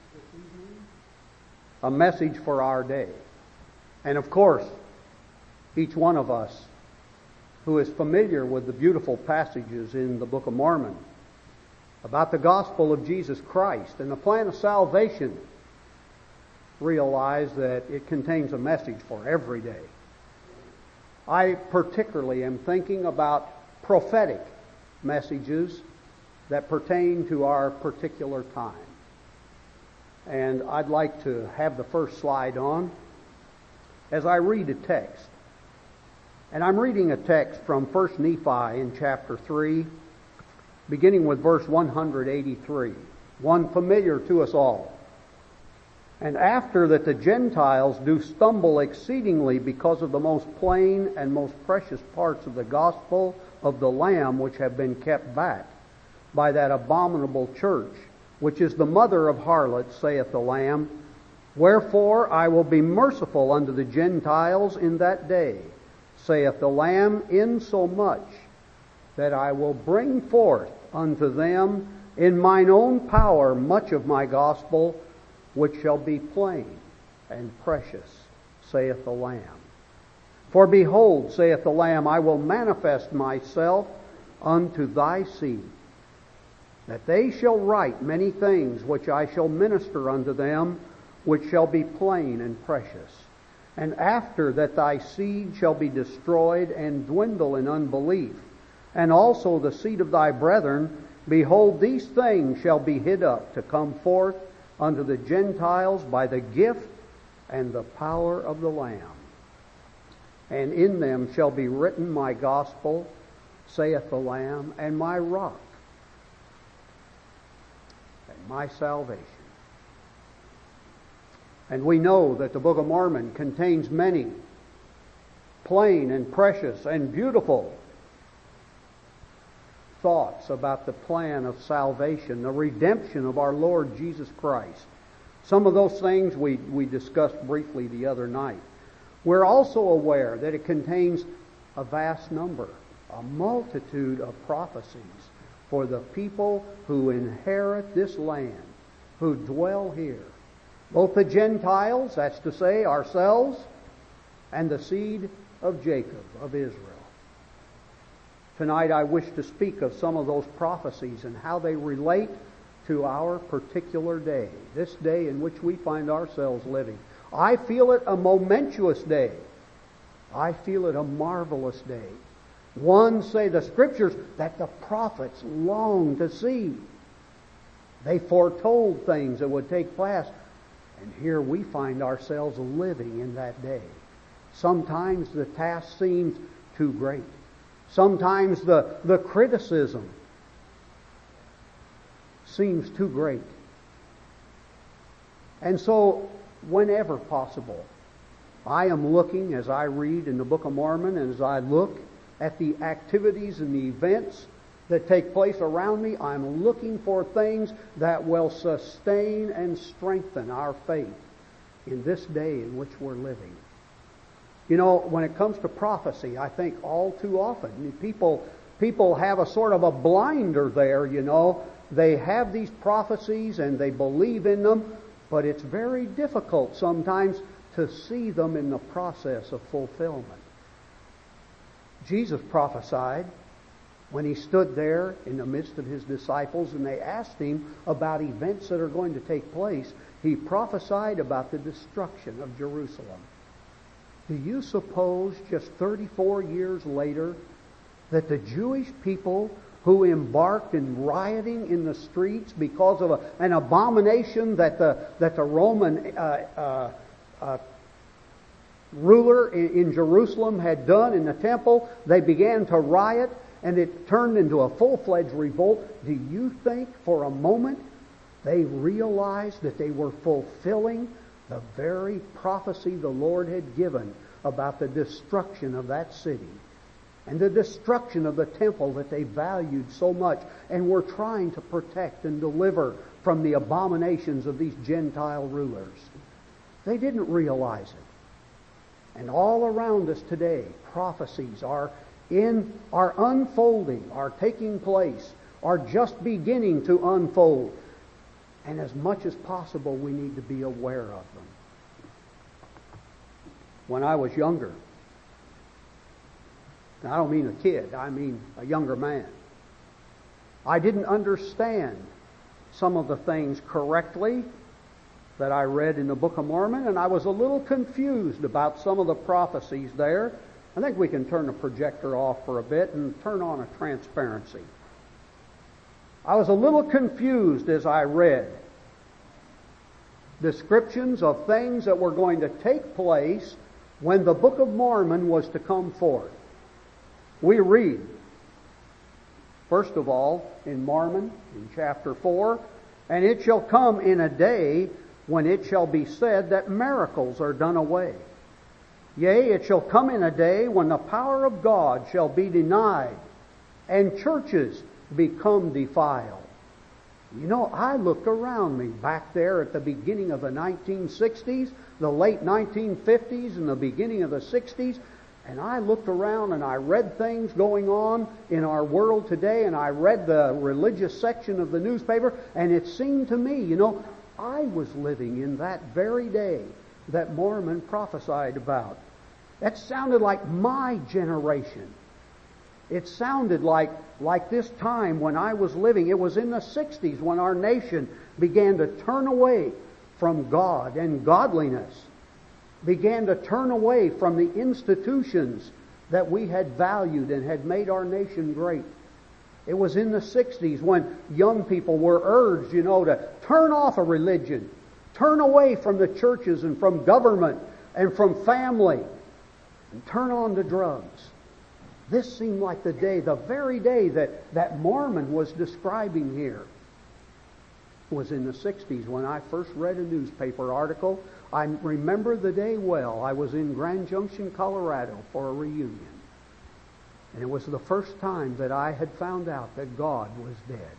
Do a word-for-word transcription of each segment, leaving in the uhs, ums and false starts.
this evening a message for our day. And of course, each one of us who is familiar with the beautiful passages in the Book of Mormon about the gospel of Jesus Christ and the plan of salvation realize that it contains a message for every day. I particularly am thinking about prophetic messages that pertain to our particular time. And I'd like to have the first slide on as I read a text. And I'm reading a text from First Nephi in chapter three, beginning with verse one eighty-three, one familiar to us all. And after that the Gentiles do stumble exceedingly because of the most plain and most precious parts of the gospel of the Lamb, which have been kept back by that abominable church, which is the mother of harlots, saith the Lamb, wherefore I will be merciful unto the Gentiles in that day, saith the Lamb, insomuch that I will bring forth unto them in mine own power much of my gospel, which shall be plain and precious, saith the Lamb. For behold, saith the Lamb, I will manifest myself unto thy seed, that they shall write many things which I shall minister unto them, which shall be plain and precious. And after that thy seed shall be destroyed and dwindle in unbelief, and also the seed of thy brethren, behold, these things shall be hid up to come forth unto the Gentiles by the gift and the power of the Lamb. And in them shall be written my gospel, saith the Lamb, and my rock, and my salvation. And we know that the Book of Mormon contains many plain and precious and beautiful thoughts about the plan of salvation, the redemption of our Lord Jesus Christ. Some of those things we, we discussed briefly the other night. We're also aware that it contains a vast number, a multitude of prophecies for the people who inherit this land, who dwell here. Both the Gentiles, that's to say ourselves, and the seed of Jacob, of Israel. Tonight I wish to speak of some of those prophecies and how they relate to our particular day, this day in which we find ourselves living. I feel it a momentous day. I feel it a marvelous day. One, say the Scriptures, that the prophets long to see. They foretold things that would take place. And here we find ourselves living in that day. Sometimes the task seems too great. Sometimes the, the criticism seems too great. And so, whenever possible, I am looking, as I read in the Book of Mormon, and as I look at the activities and the events that take place around me, I'm looking for things that will sustain and strengthen our faith in this day in which we're living. You know, when it comes to prophecy, I think all too often people people have a sort of a blinder there, you know. They have these prophecies and they believe in them, but it's very difficult sometimes to see them in the process of fulfillment. Jesus prophesied when he stood there in the midst of his disciples and they asked him about events that are going to take place. He prophesied about the destruction of Jerusalem. Do you suppose just thirty-four years later that the Jewish people who embarked in rioting in the streets because of a, an abomination that the that the Roman uh, uh, uh, ruler in, in Jerusalem had done in the temple, they began to riot and it turned into a full-fledged revolt? Do you think for a moment they realized that they were fulfilling the very prophecy the Lord had given about the destruction of that city and the destruction of the temple that they valued so much and were trying to protect and deliver from the abominations of these Gentile rulers? They didn't realize it. And all around us today, prophecies are in are unfolding, are taking place, are just beginning to unfold. And as much as possible, we need to be aware of them. When I was younger, and I don't mean a kid, I mean a younger man, I didn't understand some of the things correctly that I read in the Book of Mormon, and I was a little confused about some of the prophecies there. I think we can turn the projector off for a bit and turn on a transparency. I was a little confused as I read descriptions of things that were going to take place when the Book of Mormon was to come forth. We read, first of all, in Mormon, in chapter four, "And it shall come in a day when it shall be said that miracles are done away. Yea, it shall come in a day when the power of God shall be denied, and churches become defiled." You know, I looked around me back there at the beginning of the nineteen sixties, the late nineteen fifties, and the beginning of the sixties, and I looked around and I read things going on in our world today, and I read the religious section of the newspaper, and it seemed to me, you know, I was living in that very day that Mormon prophesied about. That sounded like my generation. It sounded like, like this time when I was living. It was in the sixties when our nation began to turn away from God and godliness, began to turn away from the institutions that we had valued and had made our nation great. It was in the sixties when young people were urged, you know, to turn off a religion, turn away from the churches and from government and from family, and turn on to drugs. This seemed like the day, the very day that, that Mormon was describing here. It was in the sixties when I first read a newspaper article. I remember the day well. I was in Grand Junction, Colorado for a reunion. And it was the first time that I had found out that God was dead.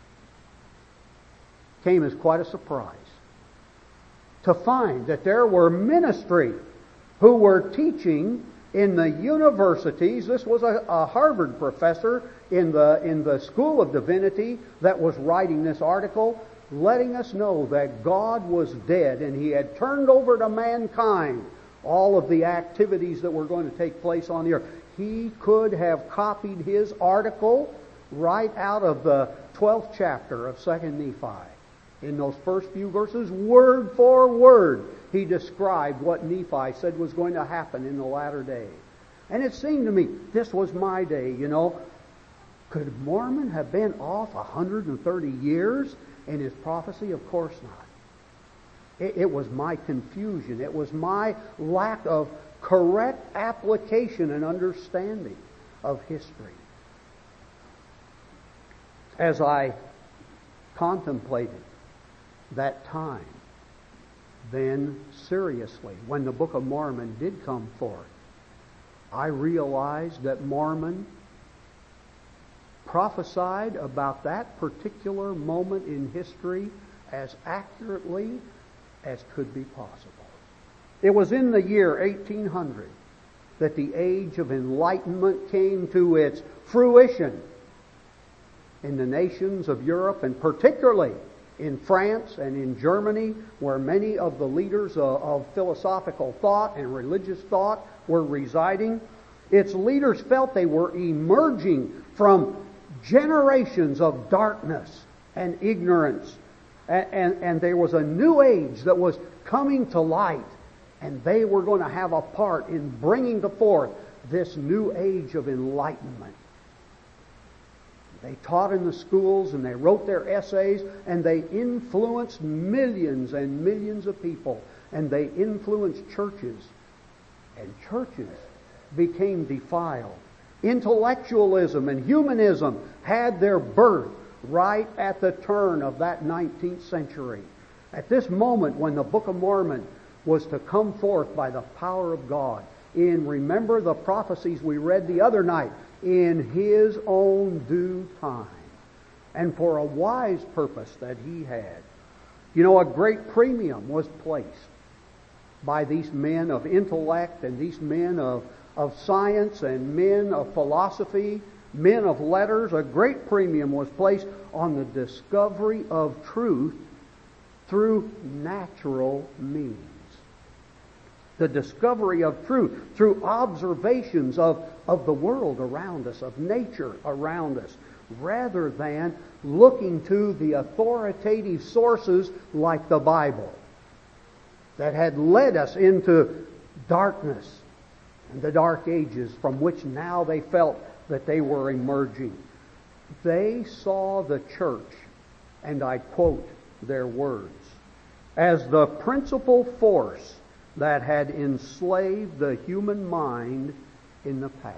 Came as quite a surprise to find that there were ministry who were teaching in the universities. This was a, a Harvard professor in the, in the School of Divinity that was writing this article, letting us know that God was dead and He had turned over to mankind all of the activities that were going to take place on the earth. He could have copied his article right out of the twelfth chapter of Second Nephi. In those first few verses, word for word, he described what Nephi said was going to happen in the latter day. And it seemed to me, this was my day, you know. Could Mormon have been off one hundred thirty years in his prophecy? Of course not. It, it was my confusion. It was my lack of correct application and understanding of history. As I contemplated that time, then seriously, when the Book of Mormon did come forth, I realized that Mormon prophesied about that particular moment in history as accurately as could be possible. It was in the year eighteen hundred that the age of enlightenment came to its fruition in the nations of Europe, and particularly in France and in Germany, where many of the leaders of, of philosophical thought and religious thought were residing. Its leaders felt they were emerging from generations of darkness and ignorance, and, and, and there was a new age that was coming to light. And they were going to have a part in bringing forth this new age of enlightenment. They taught in the schools and they wrote their essays and they influenced millions and millions of people. And they influenced churches. And churches became defiled. Intellectualism and humanism had their birth right at the turn of that nineteenth century. At this moment when the Book of Mormon was to come forth by the power of God in, remember the prophecies we read the other night, in His own due time and for a wise purpose that He had. You know, a great premium was placed by these men of intellect and these men of, of science and men of philosophy, men of letters. A great premium was placed on the discovery of truth through natural means. The discovery of truth through observations of, of the world around us, of nature around us, rather than looking to the authoritative sources like the Bible that had led us into darkness and the dark ages from which now they felt that they were emerging. They saw the church, and I quote their words, as the principal force that had enslaved the human mind in the past.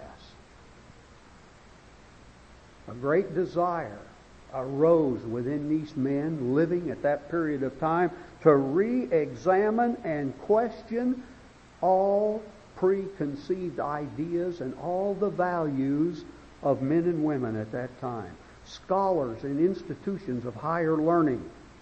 A great desire arose within these men living at that period of time to re-examine and question all preconceived ideas and all the values of men and women at that time. Scholars in institutions of higher learning,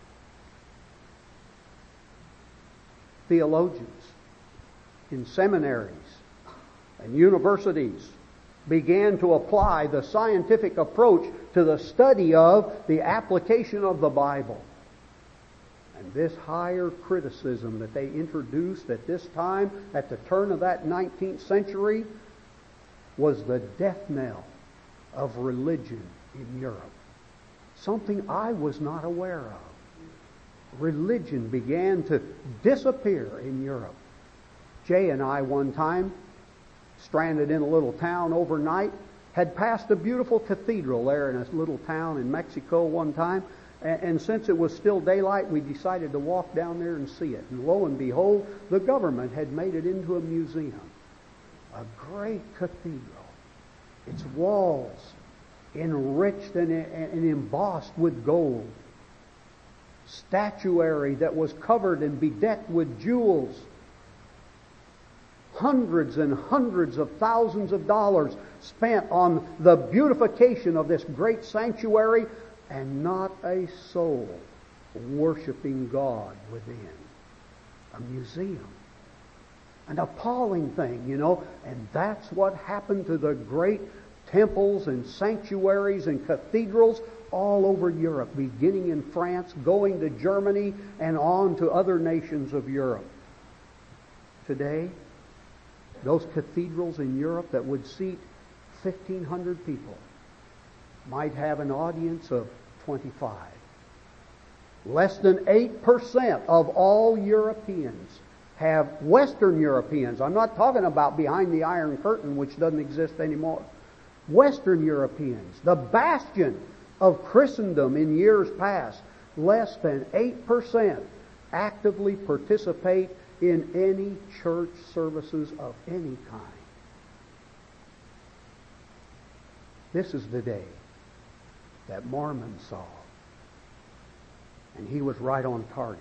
theologians in seminaries and universities began to apply the scientific approach to the study of the application of the Bible. And this higher criticism that they introduced at this time, at the turn of that nineteenth century, was the death knell of religion in Europe. Something I was not aware of. Religion began to disappear in Europe. Jay and I one time, stranded in a little town overnight, had passed a beautiful cathedral there in a little town in Mexico one time, and, and since it was still daylight, we decided to walk down there and see it. And lo and behold, the government had made it into a museum. A great cathedral. Its walls enriched and, and embossed with gold. Statuary that was covered and bedecked with jewels. Hundreds and hundreds of thousands of dollars spent on the beautification of this great sanctuary, and not a soul worshiping God within. A museum. An appalling thing, you know. And that's what happened to the great temples and sanctuaries and cathedrals all over Europe, beginning in France, going to Germany, and on to other nations of Europe. Today, those cathedrals in Europe that would seat fifteen hundred people might have an audience of twenty-five. Less than eight percent of all Europeans have, Western Europeans, I'm not talking about behind the Iron Curtain, which doesn't exist anymore. Western Europeans, the bastion of Christendom in years past, less than eight percent actively participate in any church services of any kind. This is the day that Mormon saw. And he was right on target.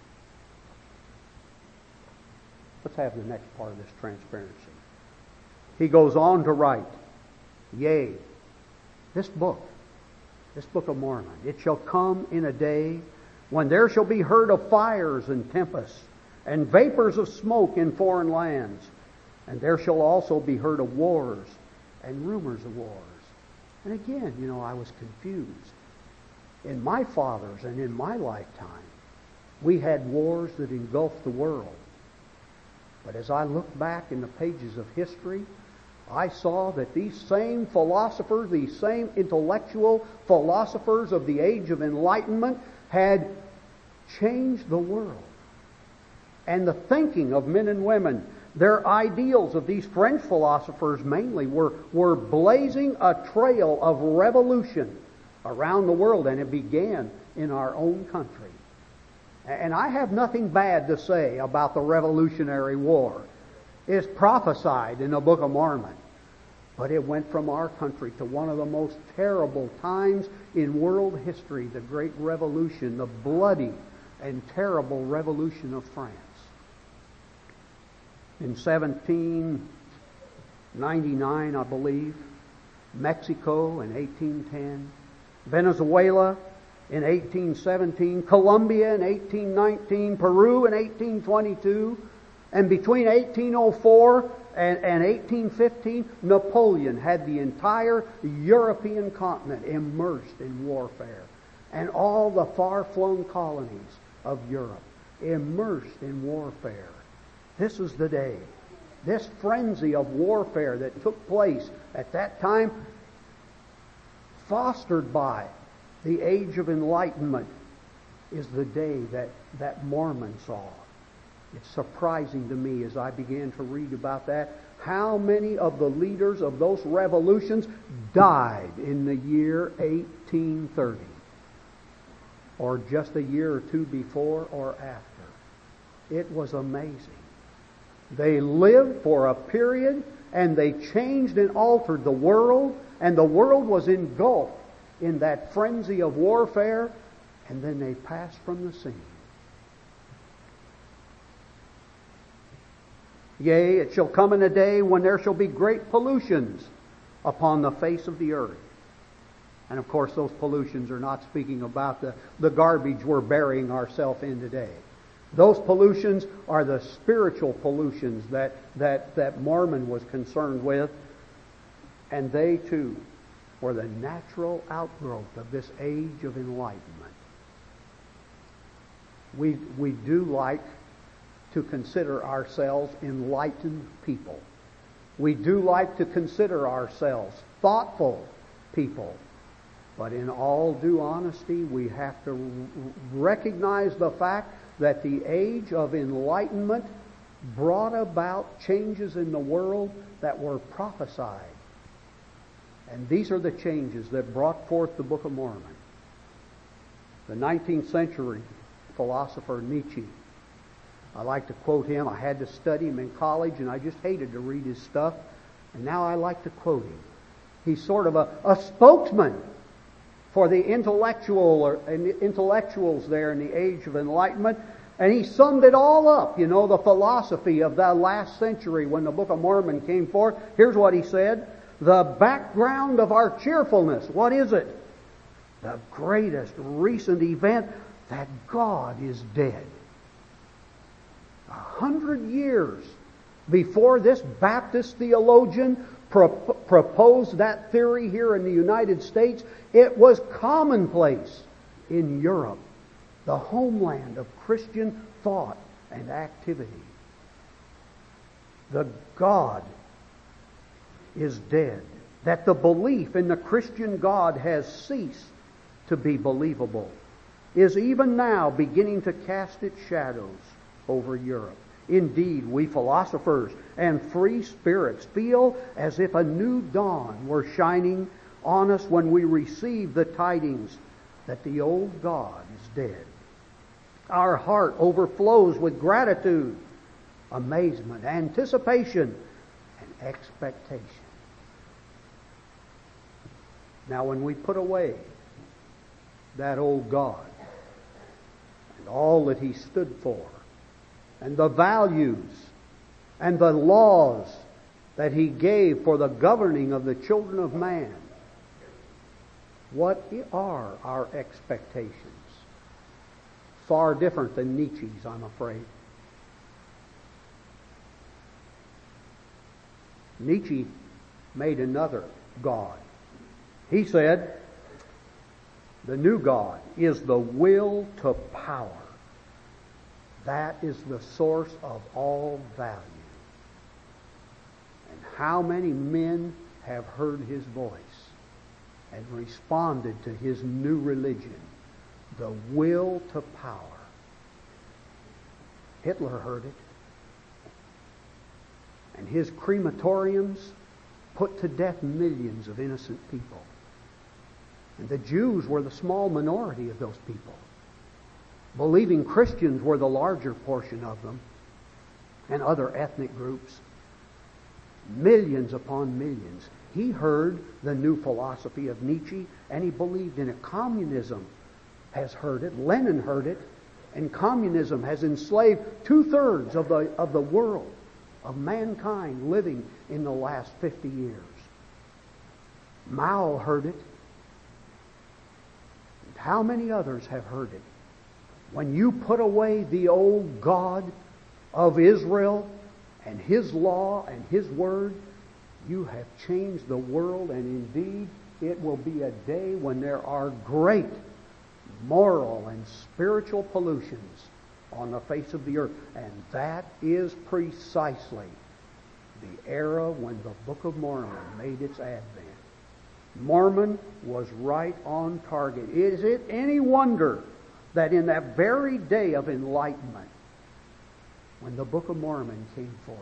Let's have the next part of this transparency. He goes on to write, Yea, this book, this book of Mormon, it shall come in a day when there shall be heard of fires and tempests, and vapors of smoke in foreign lands. And there shall also be heard of wars and rumors of wars. And again, you know, I was confused. In my father's and in my lifetime, we had wars that engulfed the world. But as I look back in the pages of history, I saw that these same philosophers, these same intellectual philosophers of the age of enlightenment had changed the world. And the thinking of men and women, their ideals of these French philosophers mainly were, were blazing a trail of revolution around the world, and it began in our own country. And I have nothing bad to say about the Revolutionary War. It's prophesied in the Book of Mormon. But it went from our country to one of the most terrible times in world history, the Great Revolution, the bloody and terrible Revolution of France. In seventeen ninety-nine, I believe, Mexico in eighteen ten, Venezuela in eighteen seventeen, Colombia in eighteen nineteen, Peru in eighteen twenty-two, and between eighteen oh four and, and eighteen fifteen, Napoleon had the entire European continent immersed in warfare. And all the far-flung colonies of Europe, immersed in warfare. This was the day. This frenzy of warfare that took place at that time, fostered by the Age of Enlightenment, is the day that, that Mormon saw. It's surprising to me as I began to read about that, how many of the leaders of those revolutions died in the year eighteen thirty, or just a year or two before or after. It was amazing. They lived for a period, and they changed and altered the world, and the world was engulfed in that frenzy of warfare, and then they passed from the scene. Yea, it shall come in a day when there shall be great pollutions upon the face of the earth. And of course, those pollutions are not speaking about the, the garbage we're burying ourselves in today. Those pollutions are the spiritual pollutions that, that, that Mormon was concerned with. And they too were the natural outgrowth of this age of enlightenment. We, we do like to consider ourselves enlightened people. We do like to consider ourselves thoughtful people. But in all due honesty, we have to recognize the fact that the age of enlightenment brought about changes in the world that were prophesied. And these are the changes that brought forth the Book of Mormon. The nineteenth century philosopher Nietzsche, I like to quote him. I had to study him in college, and I just hated to read his stuff. And now I like to quote him. He's sort of a, a spokesman for the intellectual or intellectuals there in the age of enlightenment. And he summed it all up, you know, the philosophy of that last century when the Book of Mormon came forth. Here's what he said. The background of our cheerfulness, what is it? The greatest recent event, that God is dead. A hundred years before this Baptist theologian pro- proposed that theory here in the United States, it was commonplace in Europe, the homeland of Christian thought and activity. The God is dead. That the belief in the Christian God has ceased to be believable is even now beginning to cast its shadows over Europe. Indeed, we philosophers and free spirits feel as if a new dawn were shining on us when we receive the tidings that the old God is dead. Our heart overflows with gratitude, amazement, anticipation, and expectation. Now, when we put away that old God and all that He stood for, and the values and the laws that He gave for the governing of the children of man, what are our expectations? Far different than Nietzsche's, I'm afraid. Nietzsche made another God. He said, the new God is the will to power. That is the source of all value. And how many men have heard His voice and responded to His new religion, the will to power? Hitler heard it. And his crematoriums put to death millions of innocent people. And the Jews were the small minority of those people. Believing Christians were the larger portion of them, and other ethnic groups. Millions upon millions. He heard the new philosophy of Nietzsche, and he believed in it. Communism has heard it. Lenin heard it. And communism has enslaved two-thirds of the, of the world, of mankind living in the last fifty years. Mao heard it. And how many others have heard it? When you put away the old God of Israel and His law and His word, you have changed the world, and indeed it will be a day when there are great moral and spiritual pollutions on the face of the earth. And that is precisely the era when the Book of Mormon made its advent. Mormon was right on target. Is it any wonder that in that very day of enlightenment, when the Book of Mormon came forth,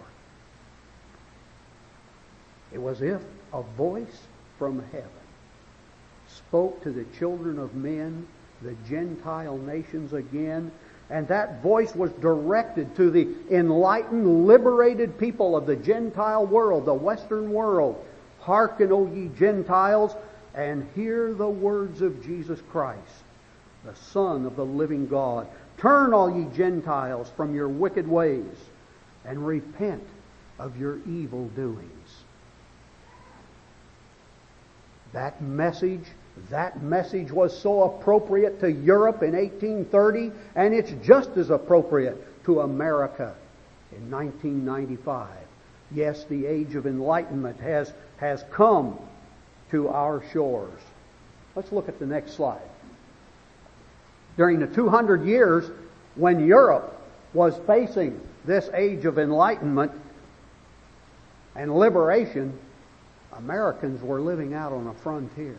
it was as if a voice from heaven spoke to the children of men, the Gentile nations again, and that voice was directed to the enlightened, liberated people of the Gentile world, the Western world. Hearken, O ye Gentiles, and hear the words of Jesus Christ, the Son of the living God. Turn, all ye Gentiles, from your wicked ways, and repent of your evil doings. That message, that message was so appropriate to Europe in eighteen thirty, and it's just as appropriate to America in nineteen ninety-five. Yes, the age of enlightenment has, has come to our shores. Let's look at the next slide. During the two hundred years when Europe was facing this age of enlightenment and liberation, Americans were living out on a frontier.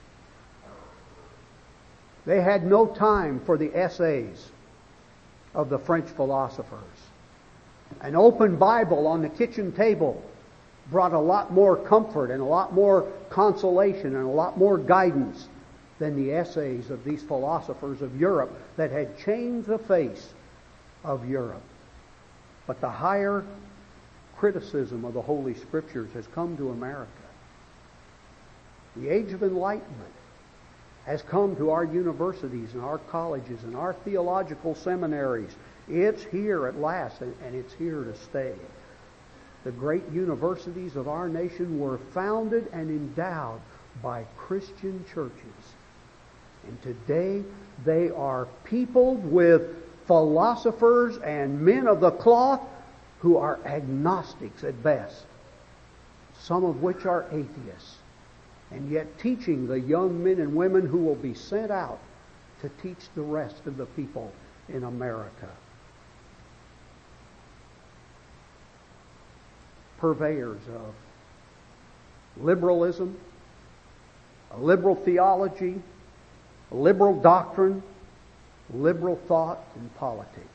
They had no time for the essays of the French philosophers. An open Bible on the kitchen table brought a lot more comfort and a lot more consolation and a lot more guidance than the essays of these philosophers of Europe that had changed the face of Europe. But the higher criticism of the Holy Scriptures has come to America. The age of enlightenment has come to our universities and our colleges and our theological seminaries. It's here at last, and, and it's here to stay. The great universities of our nation were founded and endowed by Christian churches. And today they are peopled with philosophers and men of the cloth who are agnostics at best, some of which are atheists, and yet teaching the young men and women who will be sent out to teach the rest of the people in America. Purveyors of liberalism, a liberal theology, a liberal doctrine, liberal thought, and politics.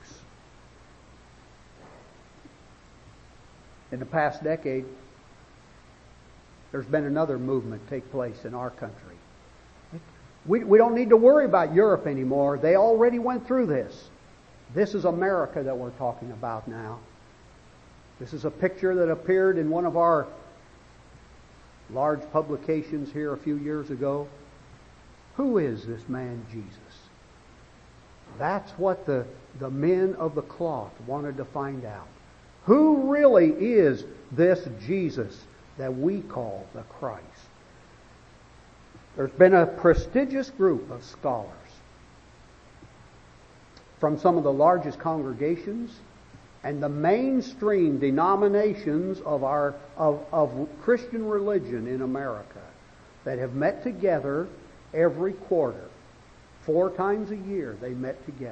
In the past decade, there's been another movement take place in our country. We, we don't need to worry about Europe anymore. They already went through this. This is America that we're talking about now. This is a picture that appeared in one of our large publications here a few years ago. Who is this man Jesus? That's what the, the men of the cloth wanted to find out. Who really is this Jesus that we call the Christ? There's been a prestigious group of scholars from some of the largest congregations and the mainstream denominations of our of, of Christian religion in America that have met together every quarter. Four times a year they met together.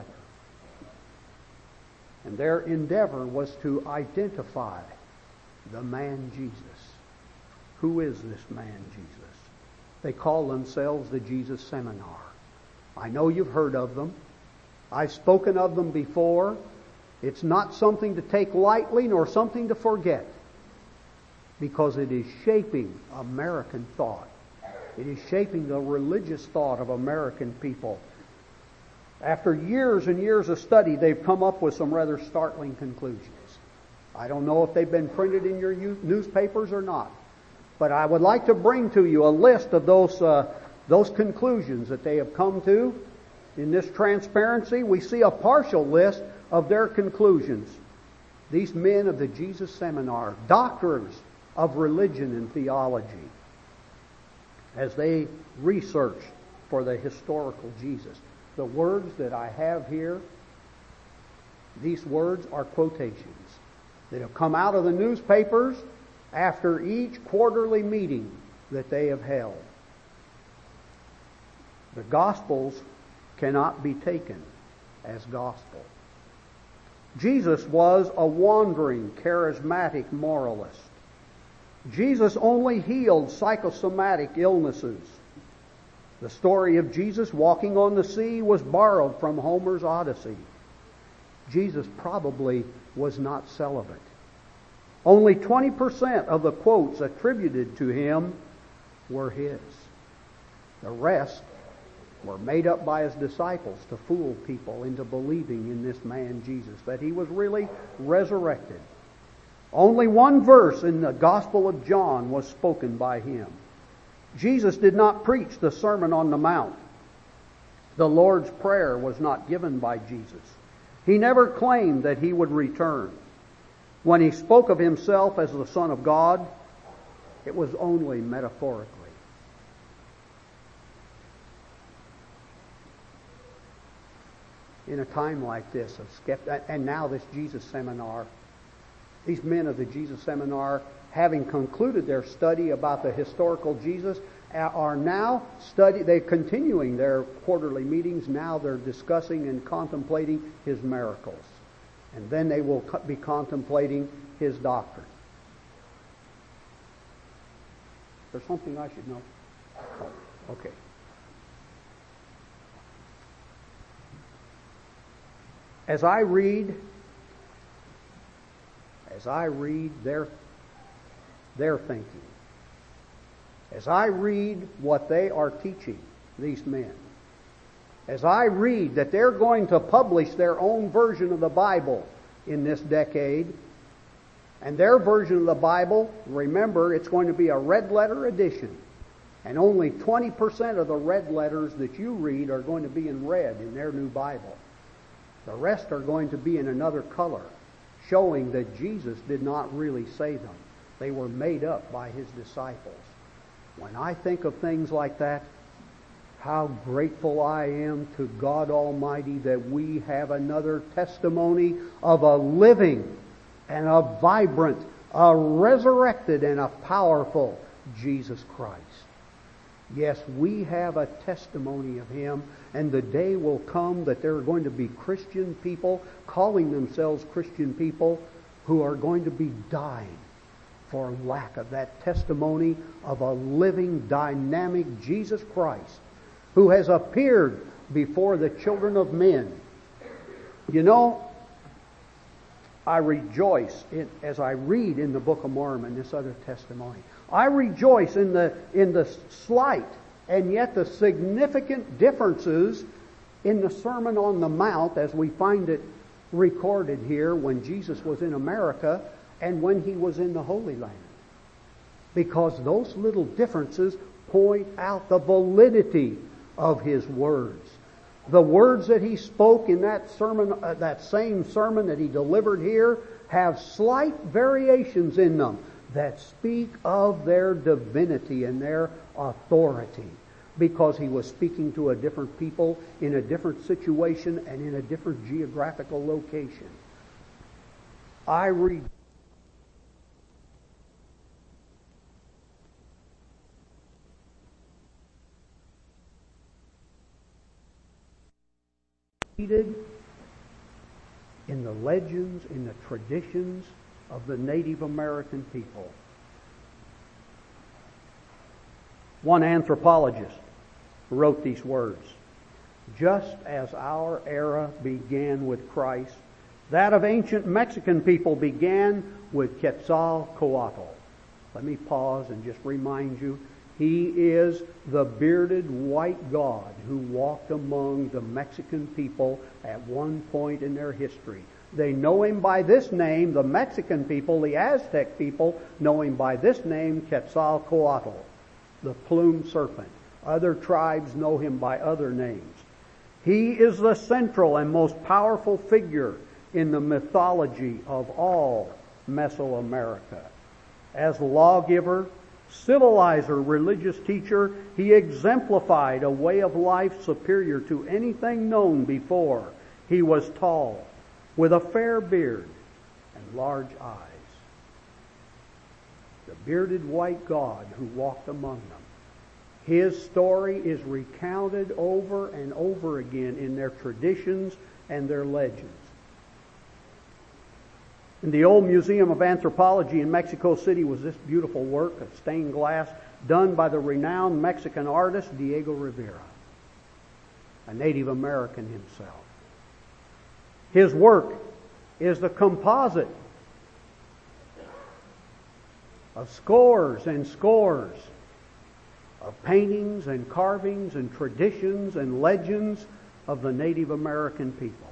And their endeavor was to identify the man Jesus. Who is this man Jesus? They call themselves the Jesus Seminar. I know you've heard of them. I've spoken of them before. It's not something to take lightly nor something to forget, because it is shaping American thought. It is shaping the religious thought of American people. After years and years of study, they've come up with some rather startling conclusions. I don't know if they've been printed in your newspapers or not, but I would like to bring to you a list of those uh, those conclusions that they have come to. In this transparency, we see a partial list of their conclusions. These men of the Jesus Seminar, doctors of religion and theology, as they research for the historical Jesus. The words that I have here, these words are quotations that have come out of the newspapers after each quarterly meeting that they have held. The Gospels cannot be taken as gospel. Jesus was a wandering, charismatic moralist. Jesus only healed psychosomatic illnesses. The story of Jesus walking on the sea was borrowed from Homer's Odyssey. Jesus probably was not celibate. Only twenty percent of the quotes attributed to him were his. The rest were made up by his disciples to fool people into believing in this man Jesus, that he was really resurrected. Only one verse in the Gospel of John was spoken by him. Jesus did not preach the Sermon on the Mount. The Lord's Prayer was not given by Jesus. He never claimed that he would return. When he spoke of himself as the Son of God, it was only metaphorically. In a time like this of skepticism, and now this Jesus seminar, these men of the Jesus seminar, having concluded their study about the historical Jesus, are now study. They're continuing their quarterly meetings. Now they're discussing and contemplating his miracles, and then they will be contemplating his doctrine. Is there something I should know? Oh, okay. As I read, as I read their, their thinking, as I read what they are teaching, these men, as I read that they're going to publish their own version of the Bible in this decade, and their version of the Bible, remember, it's going to be a red letter edition, and only twenty percent of the red letters that you read are going to be in red in their new Bible. The rest are going to be in another color, showing that Jesus did not really say them. They were made up by his disciples. When I think of things like that, how grateful I am to God Almighty that we have another testimony of a living and a vibrant, a resurrected and a powerful Jesus Christ. Yes, we have a testimony of him, and the day will come that there are going to be Christian people, calling themselves Christian people, who are going to be dying for lack of that testimony of a living, dynamic Jesus Christ, who has appeared before the children of men. You know, I rejoice in, as I read in the Book of Mormon this other testimony. I rejoice in the in the slight and yet the significant differences in the Sermon on the Mount as we find it recorded here when Jesus was in America and when he was in the Holy Land. Because those little differences point out the validity of his words. The words that he spoke in that sermon, uh, that same sermon that he delivered here, have slight variations in them that speak of their divinity and their authority, because he was speaking to a different people in a different situation and in a different geographical location. I read in the legends, in the traditions of the Native American people. One anthropologist wrote these words: just as our era began with Christ, that of ancient Mexican people began with Quetzalcoatl. Let me pause and just remind you, he is the bearded white god who walked among the Mexican people at one point in their history. They know him by this name. The Mexican people, the Aztec people, know him by this name, Quetzalcoatl, the plumed serpent. Other tribes know him by other names. He is the central and most powerful figure in the mythology of all Mesoamerica. As lawgiver, civilizer, religious teacher, he exemplified a way of life superior to anything known before. He was tall, with a fair beard and large eyes. The bearded white god who walked among them. His story is recounted over and over again in their traditions and their legends. In the old Museum of Anthropology in Mexico City was this beautiful work of stained glass done by the renowned Mexican artist Diego Rivera, a Native American himself. His work is the composite of scores and scores of paintings and carvings and traditions and legends of the Native American people.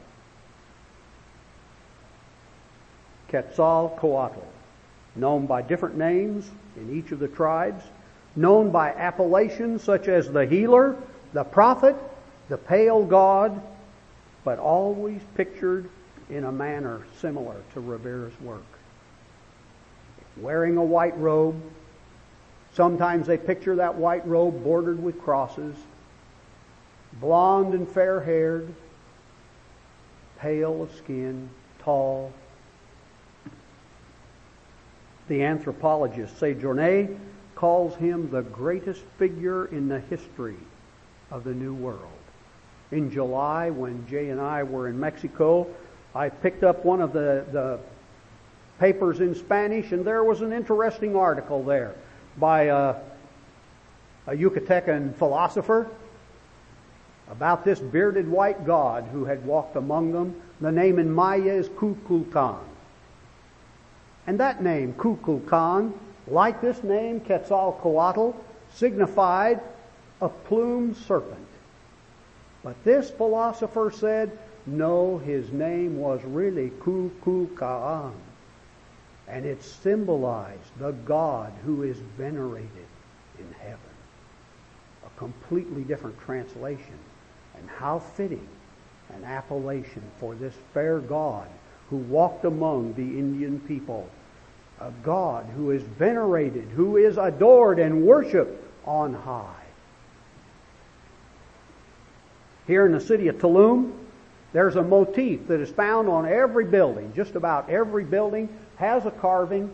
Quetzalcoatl, known by different names in each of the tribes, known by appellations such as the healer, the prophet, the pale god, but always pictured in a manner similar to Rivera's work. Wearing a white robe. Sometimes they picture that white robe bordered with crosses. Blonde and fair-haired. Pale of skin. Tall. The anthropologist Séjourné calls him the greatest figure in the history of the New World. In July, when Jay and I were in Mexico, I picked up one of the, the papers in Spanish, and there was an interesting article there by a, a Yucatecan philosopher about this bearded white god who had walked among them. The name in Maya is Kukulkan. And that name, Kukulkan, like this name, Quetzalcoatl, signified a plumed serpent. But this philosopher said, no, his name was really Kukulkaan. And it symbolized the God who is venerated in heaven. A completely different translation. And how fitting an appellation for this fair God who walked among the Indian people. A God who is venerated, who is adored and worshipped on high. Here in the city of Tulum, there's a motif that is found on every building. Just about every building has a carving.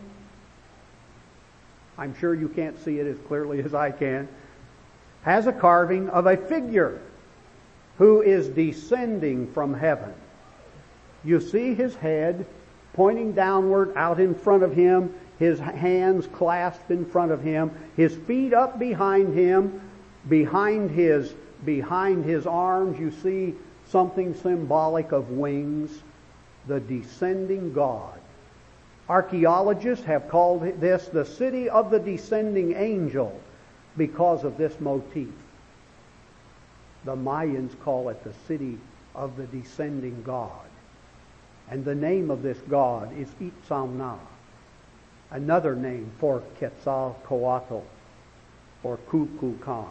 I'm sure you can't see it as clearly as I can. Has a carving of a figure who is descending from heaven. You see his head pointing downward out in front of him, his hands clasped in front of him, his feet up behind him, behind his behind his arms you see something symbolic of wings, the descending God. Archaeologists have called this the city of the descending angel because of this motif. The Mayans call it the city of the descending God. And the name of this God is Itzamna, another name for Quetzalcoatl or Kukulkan.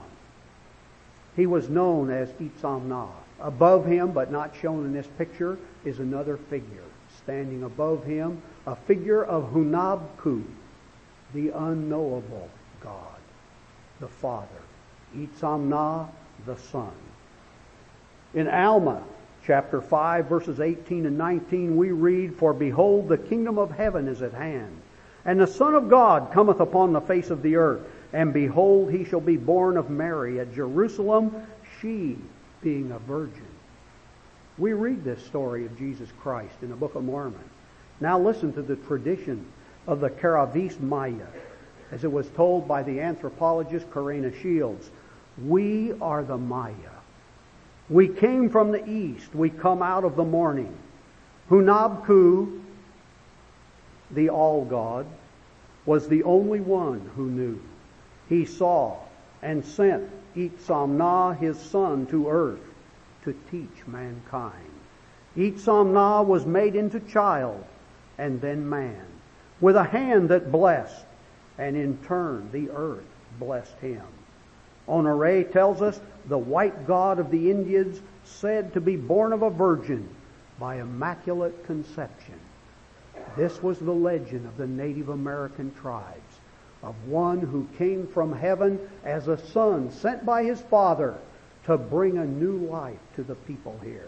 He was known as Itzamna. Above him, but not shown in this picture, is another figure. Standing above him, a figure of Hunabku, the unknowable God, the Father. Itzamna, the Son. In Alma, chapter five, verses eighteen and nineteen, we read, For behold, the kingdom of heaven is at hand, and the Son of God cometh upon the face of the earth. And behold, he shall be born of Mary at Jerusalem, she being a virgin. We read this story of Jesus Christ in the Book of Mormon. Now listen to the tradition of the Karavis Maya, as it was told by the anthropologist Karina Shields. We are the Maya. We came from the east. We come out of the morning. Hunabku, the all-God, was the only one who knew. He saw and sent Itzamna, his son, to earth to teach mankind. Itzamna was made into child and then man, with a hand that blessed, and in turn the earth blessed him. Honore tells us the white god of the Indians said to be born of a virgin by immaculate conception. This was the legend of the Native American tribes, of one who came from heaven as a son sent by his father to bring a new life to the people here.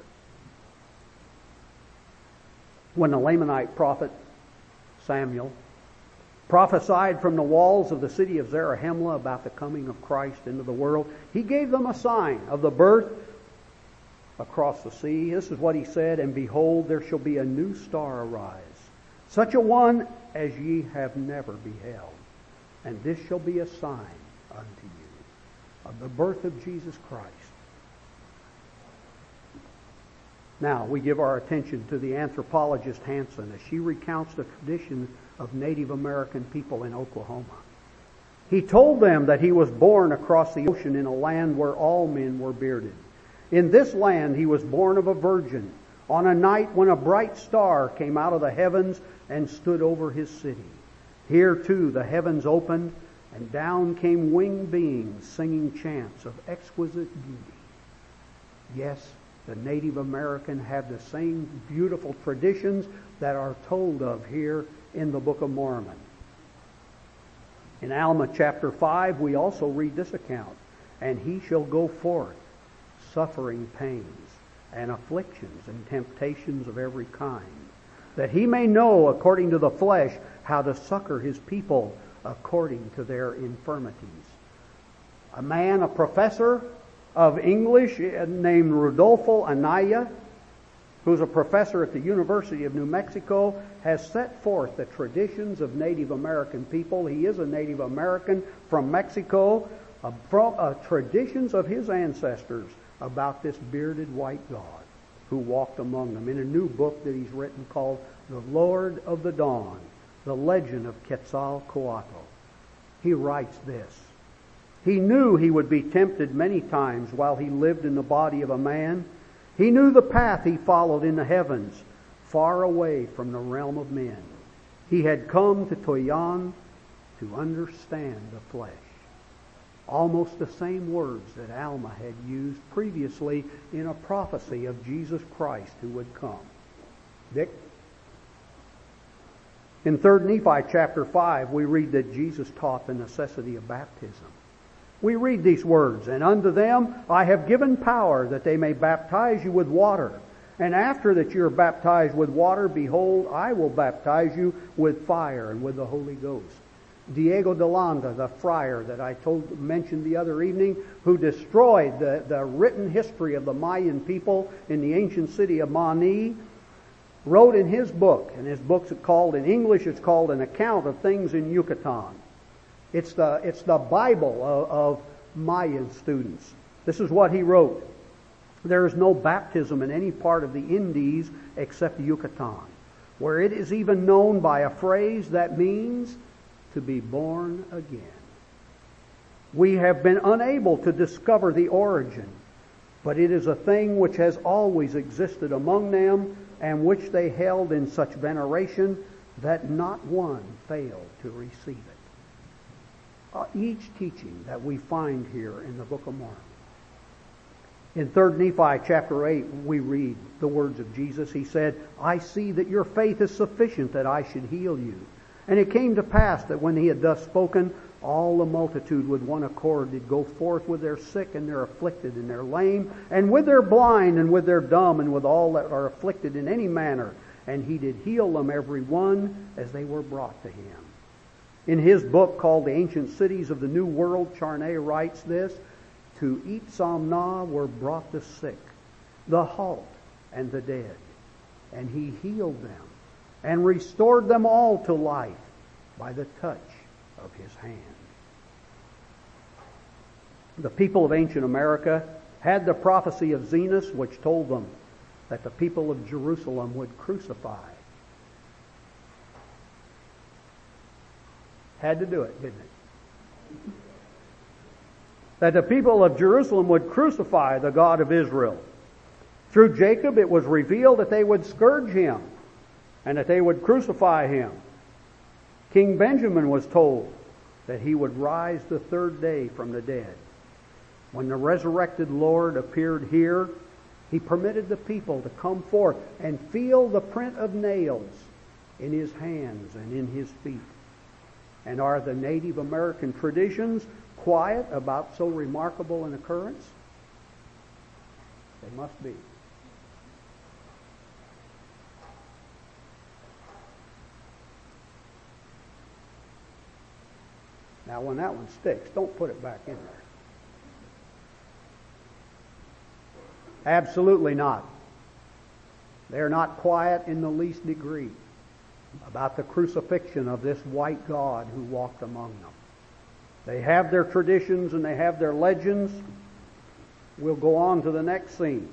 When the Lamanite prophet Samuel prophesied from the walls of the city of Zarahemla about the coming of Christ into the world. He gave them a sign of the birth across the sea. This is what he said, "And behold, there shall be a new star arise, such a one as ye have never beheld. And this shall be a sign unto you," of the birth of Jesus Christ. Now, we give our attention to the anthropologist Hansen as she recounts the tradition of Native American people in Oklahoma. He told them that he was born across the ocean in a land where all men were bearded. In this land he was born of a virgin on a night when a bright star came out of the heavens and stood over his city. Here too the heavens opened, and down came winged beings singing chants of exquisite beauty. Yes, the Native American have the same beautiful traditions that are told of here in the Book of Mormon. In Alma chapter five, we also read this account. "And he shall go forth, suffering pains, and afflictions, and temptations of every kind, that he may know, according to the flesh, how to succor his people according to their infirmities." A man, a professor of English named Rodolfo Anaya, who's a professor at the University of New Mexico, has set forth the traditions of Native American people. He is a Native American from Mexico, uh, from uh, traditions of his ancestors about this bearded white God who walked among them, in a new book that he's written called The Lord of the Dawn, The Legend of Quetzalcoatl. He writes this: "He knew he would be tempted many times while he lived in the body of a man. He knew the path he followed in the heavens, far away from the realm of men. He had come to Toyon to understand the flesh." Almost the same words that Alma had used previously in a prophecy of Jesus Christ who would come. Dick? In Third Nephi chapter five, we read that Jesus taught the necessity of baptism. We read these words, "And unto them I have given power that they may baptize you with water. And after that you are baptized with water, behold, I will baptize you with fire and with the Holy Ghost." Diego de Landa, the friar that I told mentioned the other evening, who destroyed the, the written history of the Mayan people in the ancient city of Mani, wrote in his book, and his book's called, in English, it's called An Account of Things in Yucatan. It's the, it's the Bible of, of Mayan students. This is what he wrote: "There is no baptism in any part of the Indies except Yucatan, where it is even known by a phrase that means to be born again. We have been unable to discover the origin, but it is a thing which has always existed among them, and which they held in such veneration that not one failed to receive it." Uh, each teaching that we find here in the Book of Mormon. In Third Nephi chapter eight, we read the words of Jesus. He said, "I see that your faith is sufficient that I should heal you." And it came to pass that when he had thus spoken, all the multitude with one accord did go forth with their sick and their afflicted and their lame, and with their blind and with their dumb, and with all that are afflicted in any manner. And he did heal them every one as they were brought to him. In his book called The Ancient Cities of the New World, Charnay writes this: "To Itzamna were brought the sick, the halt, and the dead, and he healed them, and restored them all to life by the touch of his hand." The people of ancient America had the prophecy of Zenos, which told them that the people of Jerusalem would crucify. Had to do it, didn't it? That the people of Jerusalem would crucify the God of Israel. Through Jacob it was revealed that they would scourge him and that they would crucify him. King Benjamin was told that he would rise the third day from the dead. When the resurrected Lord appeared here, he permitted the people to come forth and feel the print of nails in his hands and in his feet. And are the Native American traditions quiet about so remarkable an occurrence? They must be. Now, when that one sticks, don't put it back in there. Absolutely not. They're not quiet in the least degree about the crucifixion of this white God who walked among them. They have their traditions and they have their legends. We'll go on to the next scene.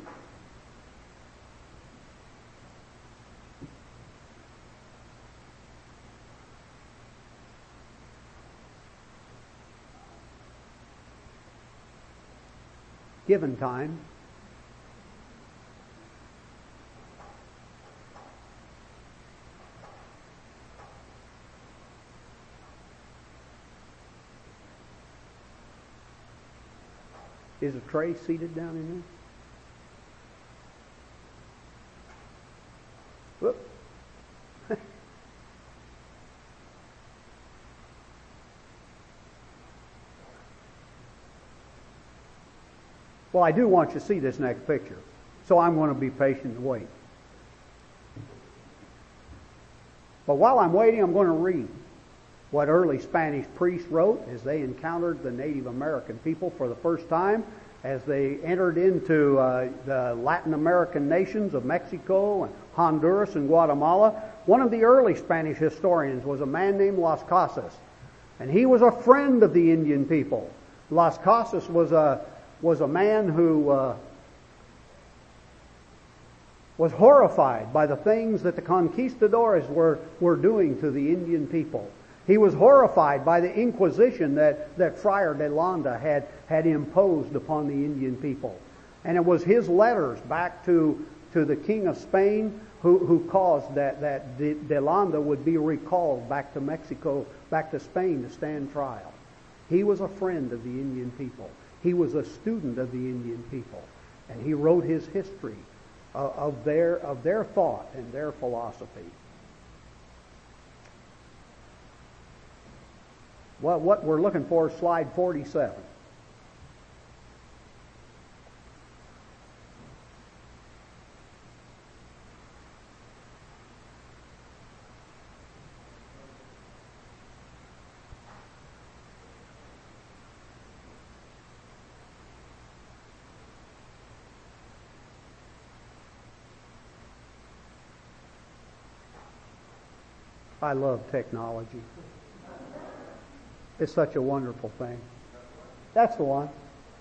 Given time, is a tray seated down in there? Whoop. Well, I do want you to see this next picture, so I'm going to be patient and wait. But while I'm waiting, I'm going to read what early Spanish priests wrote as they encountered the Native American people for the first time, as they entered into uh, the Latin American nations of Mexico and Honduras and Guatemala. One of the early Spanish historians was a man named Las Casas, and he was a friend of the Indian people. Las Casas was a was a man who uh, was horrified by the things that the conquistadores were, were doing to the Indian people. He was horrified by the Inquisition that, that Friar de Landa had, had imposed upon the Indian people. And it was his letters back to, to the King of Spain who, who caused that, that de, de Landa would be recalled back to Mexico, back to Spain to stand trial. He was a friend of the Indian people. He was a student of the Indian people. And he wrote his history of, of, their, of their thought and their philosophy. Well, what we're looking for is slide forty-seven. I love technology. It's such a wonderful thing. That's the one.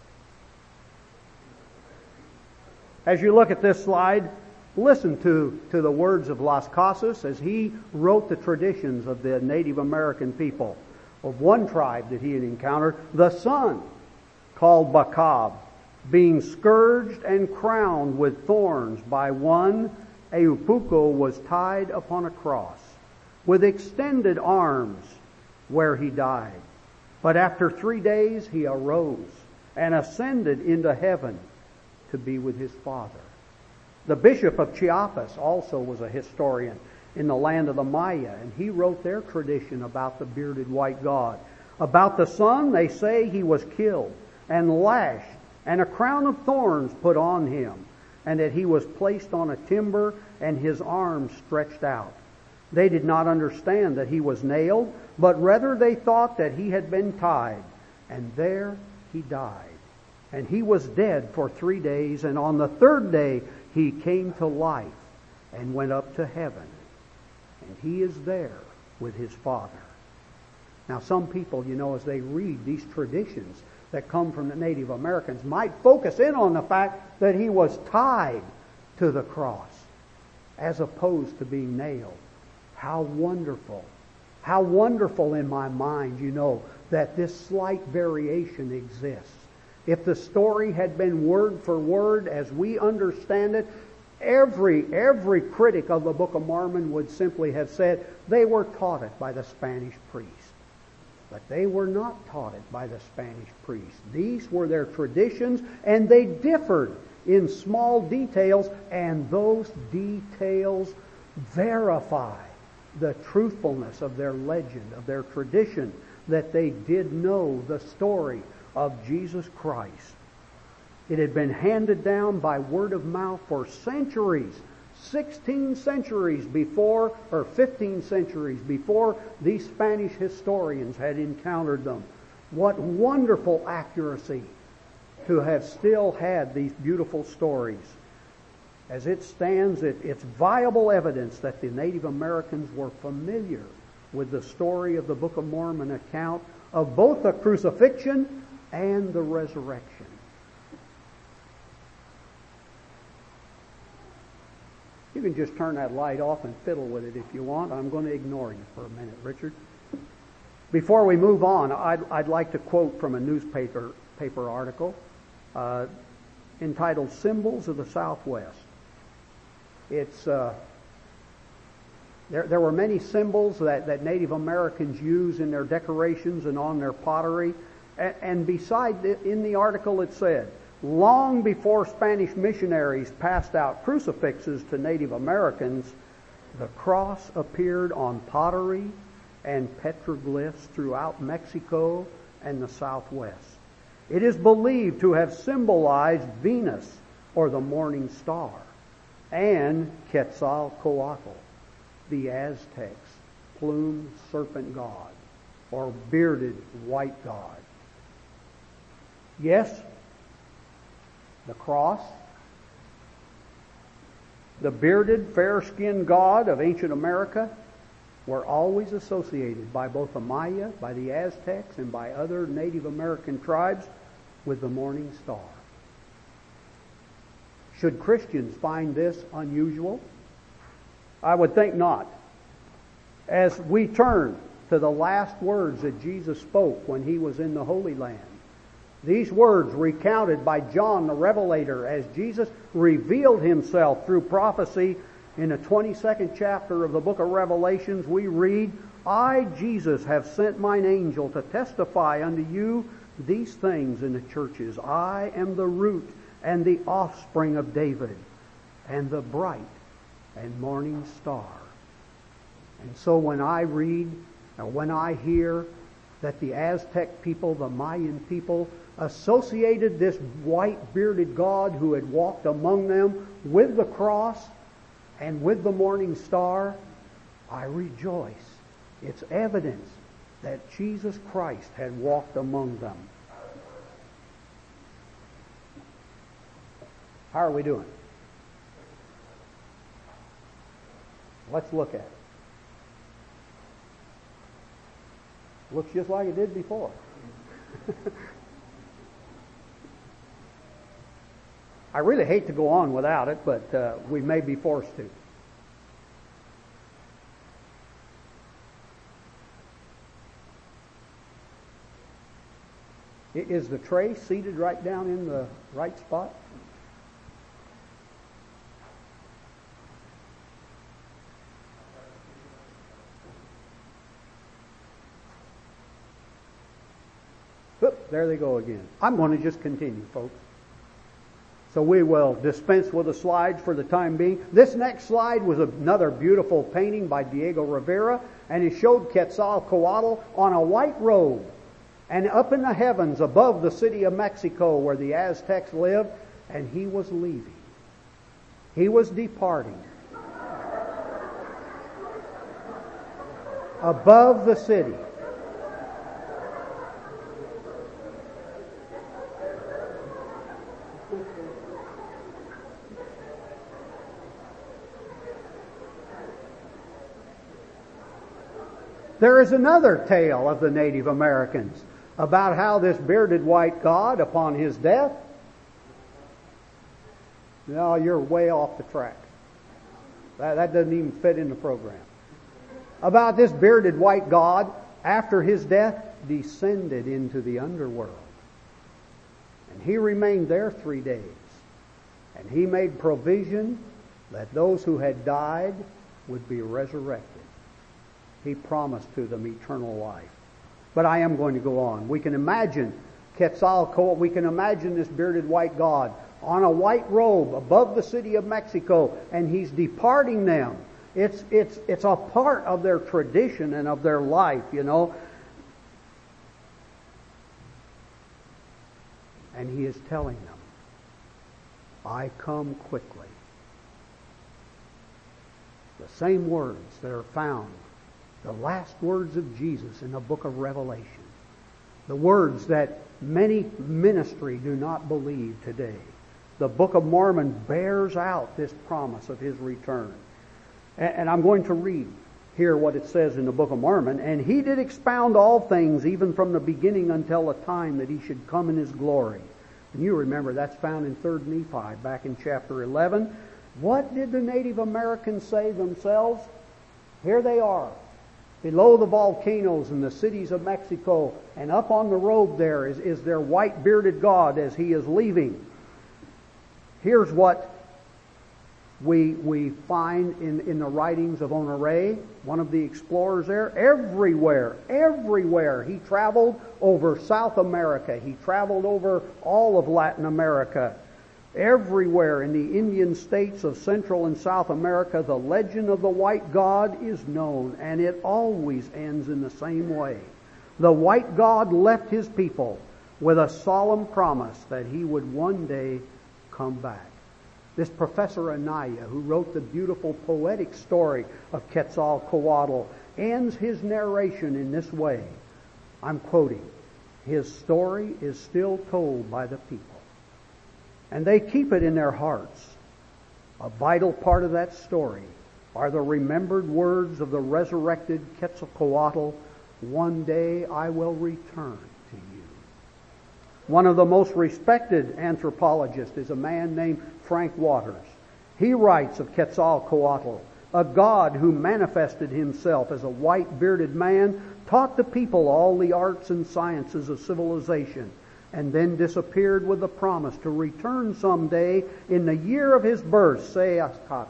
As you look at this slide, listen to, to the words of Las Casas as he wrote the traditions of the Native American people. Of one tribe that he had encountered, the son, called Bacab, being scourged and crowned with thorns by one, Eupuco was tied upon a cross, with extended arms, where he died. But after three days he arose and ascended into heaven to be with his Father. The Bishop of Chiapas also was a historian in the land of the Maya, and he wrote their tradition about the bearded white God. About the son, they say he was killed and lashed, and a crown of thorns put on him, and that he was placed on a timber and his arms stretched out. They did not understand that he was nailed, but rather they thought that he had been tied, and there he died. And he was dead for three days, and on the third day he came to life and went up to heaven. And he is there with his Father. Now some people, you know, as they read these traditions that come from the Native Americans, might focus in on the fact that he was tied to the cross as opposed to being nailed. How wonderful. How wonderful in my mind, you know, that this slight variation exists. If the story had been word for word as we understand it, every, every critic of the Book of Mormon would simply have said they were taught it by the Spanish priest. But they were not taught it by the Spanish priest. These were their traditions, and they differed in small details, and those details verify the truthfulness of their legend, of their tradition, that they did know the story of Jesus Christ. It had been handed down by word of mouth for centuries, sixteen centuries before, or fifteen centuries before these Spanish historians had encountered them. What wonderful accuracy to have still had these beautiful stories. As it stands, it, it's viable evidence that the Native Americans were familiar with the story of the Book of Mormon account of both the crucifixion and the resurrection. You can just turn that light off and fiddle with it if you want. I'm going to ignore you for a minute, Richard. Before we move on, I'd, I'd like to quote from a newspaper paper article uh, entitled Symbols of the Southwest. It's uh, there, there were many symbols that, that Native Americans use in their decorations and on their pottery. And, and beside it, in the article it said, long before Spanish missionaries passed out crucifixes to Native Americans, the cross appeared on pottery and petroglyphs throughout Mexico and the Southwest. It is believed to have symbolized Venus, or the morning star, and Quetzalcoatl, the Aztecs' plumed serpent god, or bearded white god. Yes, the cross, the bearded, fair-skinned god of ancient America, were always associated by both the Maya, by the Aztecs, and by other Native American tribes with the morning star. Should Christians find this unusual? I would think not. As we turn to the last words that Jesus spoke when he was in the Holy Land, these words recounted by John the Revelator as Jesus revealed himself through prophecy in the twenty-second chapter of the book of Revelations, we read, I, Jesus, have sent mine angel to testify unto you these things in the churches. I am the root and the offspring of David, and the bright and morning star. And so when I read, or when I hear that the Aztec people, the Mayan people, associated this white bearded God who had walked among them with the cross and with the morning star, I rejoice. It's evidence that Jesus Christ had walked among them. How are we doing? Let's look at it. Looks just like it did before. I really hate to go on without it, but uh, we may be forced to. Is the tray seated right down in the right spot? Oop, there they go again. I'm going to just continue, folks. So we will dispense with the slides for the time being. This next slide was another beautiful painting by Diego Rivera, and it showed Quetzalcoatl on a white robe and up in the heavens above the city of Mexico where the Aztecs lived, and he was leaving. He was departing. Above the city. There is another tale of the Native Americans about how this bearded white God, upon his death, no, you're way off the track. That, that doesn't even fit in the program. About this bearded white God, after his death, descended into the underworld. And he remained there three days. And he made provision that those who had died would be resurrected. He promised to them eternal life. But I am going to go on. We can imagine Quetzalcoatl, we can imagine this bearded white God on a white robe above the city of Mexico, and he's departing them. It's, it's, it's a part of their tradition and of their life, you know. And he is telling them, I come quickly. The same words that are found, the last words of Jesus in the book of Revelation. The words that many ministry do not believe today. The Book of Mormon bears out this promise of His return. And I'm going to read here what it says in the Book of Mormon. And He did expound all things, even from the beginning until the time that He should come in His glory. And you remember that's found in Third Nephi, back in chapter eleven. What did the Native Americans say themselves? Here they are, below the volcanoes in the cities of Mexico, and up on the road there is, is their white-bearded God as He is leaving. Here's what we we find in, in the writings of Honoré, one of the explorers there. Everywhere, everywhere he traveled over South America. He traveled over all of Latin America. Everywhere in the Indian states of Central and South America, the legend of the white God is known, and it always ends in the same way. The white God left His people with a solemn promise that He would one day come back. This Professor Anaya, who wrote the beautiful poetic story of Quetzalcoatl, ends his narration in this way. I'm quoting, "His story is still told by the people, and they keep it in their hearts. A vital part of that story are the remembered words of the resurrected Quetzalcoatl, 'One day I will return to you.'" One of the most respected anthropologists is a man named Frank Waters. He writes of Quetzalcoatl, a God who manifested Himself as a white-bearded man, taught the people all the arts and sciences of civilization, and then disappeared with the promise to return someday in the year of His birth, Seaskatl.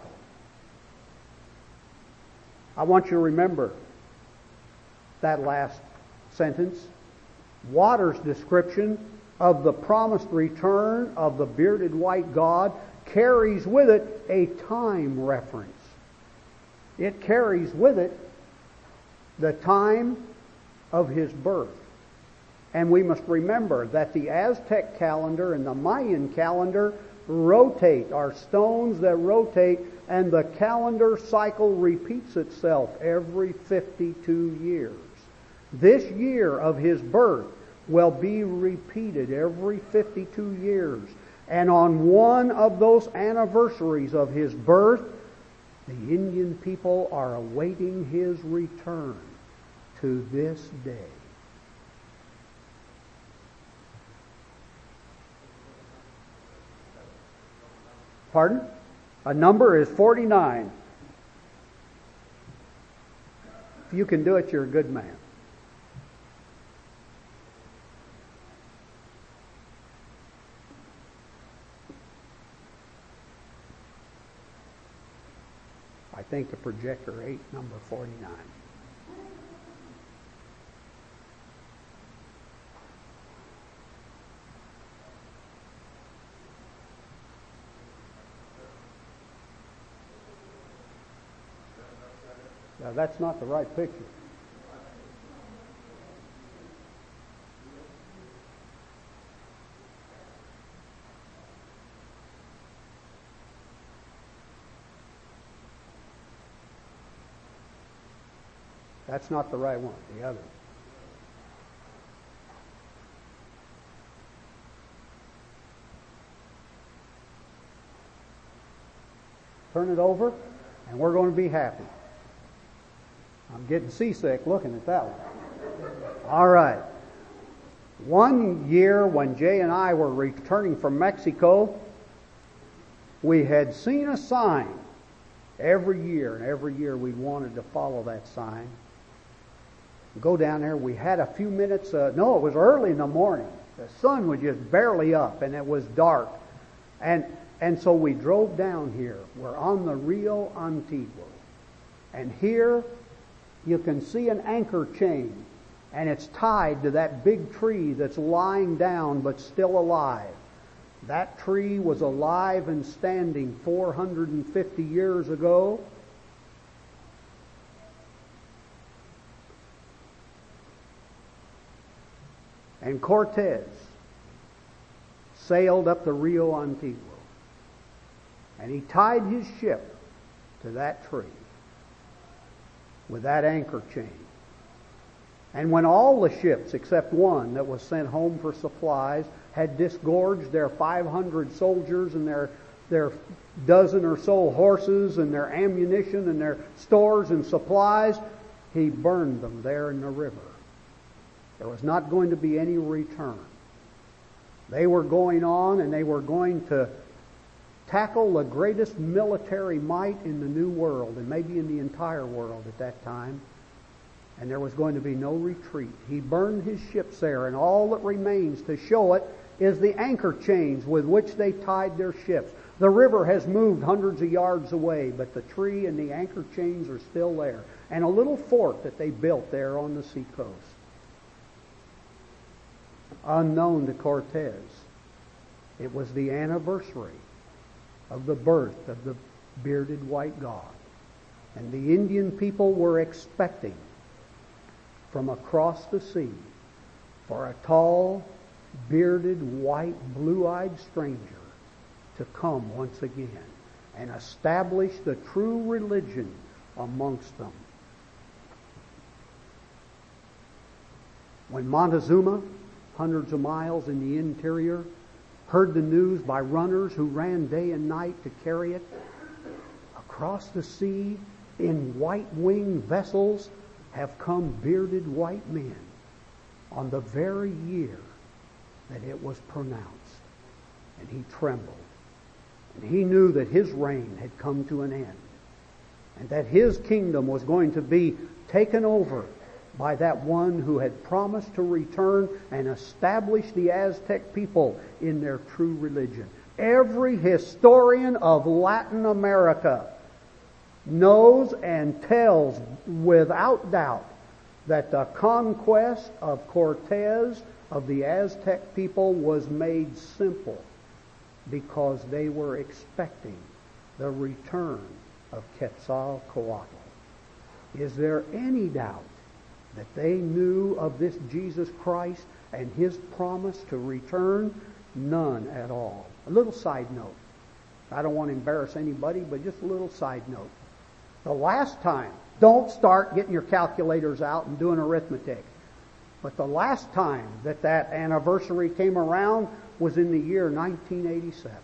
I want you to remember that last sentence. Waters' description of the promised return of the bearded white God carries with it a time reference. It carries with it the time of His birth. And we must remember that the Aztec calendar and the Mayan calendar rotate, are stones that rotate, and the calendar cycle repeats itself every fifty-two years. This year of His birth will be repeated every fifty-two years. And on one of those anniversaries of His birth, the Indian people are awaiting His return to this day. Pardon? A number is forty-nine. If you can do it, you're a good man. I think the projector ate number forty-nine. Now that's not the right picture. That's not the right one, the other. Turn it over, and we're going to be happy. I'm getting seasick looking at that one. All right. One year when Jay and I were returning from Mexico, we had seen a sign every year, and every year we wanted to follow that sign. Go down there. We had a few minutes. Uh, no, it was early in the morning. The sun was just barely up, and it was dark. And and so we drove down here. We're on the Rio Antiguo. And here you can see an anchor chain, and it's tied to that big tree that's lying down but still alive. That tree was alive and standing four hundred fifty years ago. And Cortez sailed up the Rio Antiguo, and he tied his ship to that tree. with that anchor chain. And when all the ships, except one that was sent home for supplies, had disgorged their five hundred soldiers and their, their dozen or so horses and their ammunition and their stores and supplies, he burned them there in the river. There was not going to be any return. They were going on, and they were going to tackle the greatest military might in the New World, and maybe in the entire world at that time. And there was going to be no retreat. He burned his ships there, and all that remains to show it is the anchor chains with which they tied their ships. The river has moved hundreds of yards away, but the tree and the anchor chains are still there. And a little fort that they built there on the seacoast. Unknown to Cortez, it was the anniversary of the birth of the bearded white God. And the Indian people were expecting from across the sea for a tall, bearded, white, blue-eyed stranger to come once again and establish the true religion amongst them. When Montezuma, hundreds of miles in the interior, heard the news by runners who ran day and night to carry it, across the sea in white-winged vessels have come bearded white men on the very year that it was pronounced. And he trembled. And he knew that his reign had come to an end, and that his kingdom was going to be taken over by that one who had promised to return and establish the Aztec people in their true religion. Every historian of Latin America knows and tells without doubt that the conquest of Cortez of the Aztec people was made simple because they were expecting the return of Quetzalcoatl. Is there any doubt that they knew of this Jesus Christ and his promise to return? None at all. A little side note. I don't want to embarrass anybody, but just a little side note. The last time, don't start getting your calculators out and doing arithmetic. But the last time that that anniversary came around was in the year nineteen eighty-seven.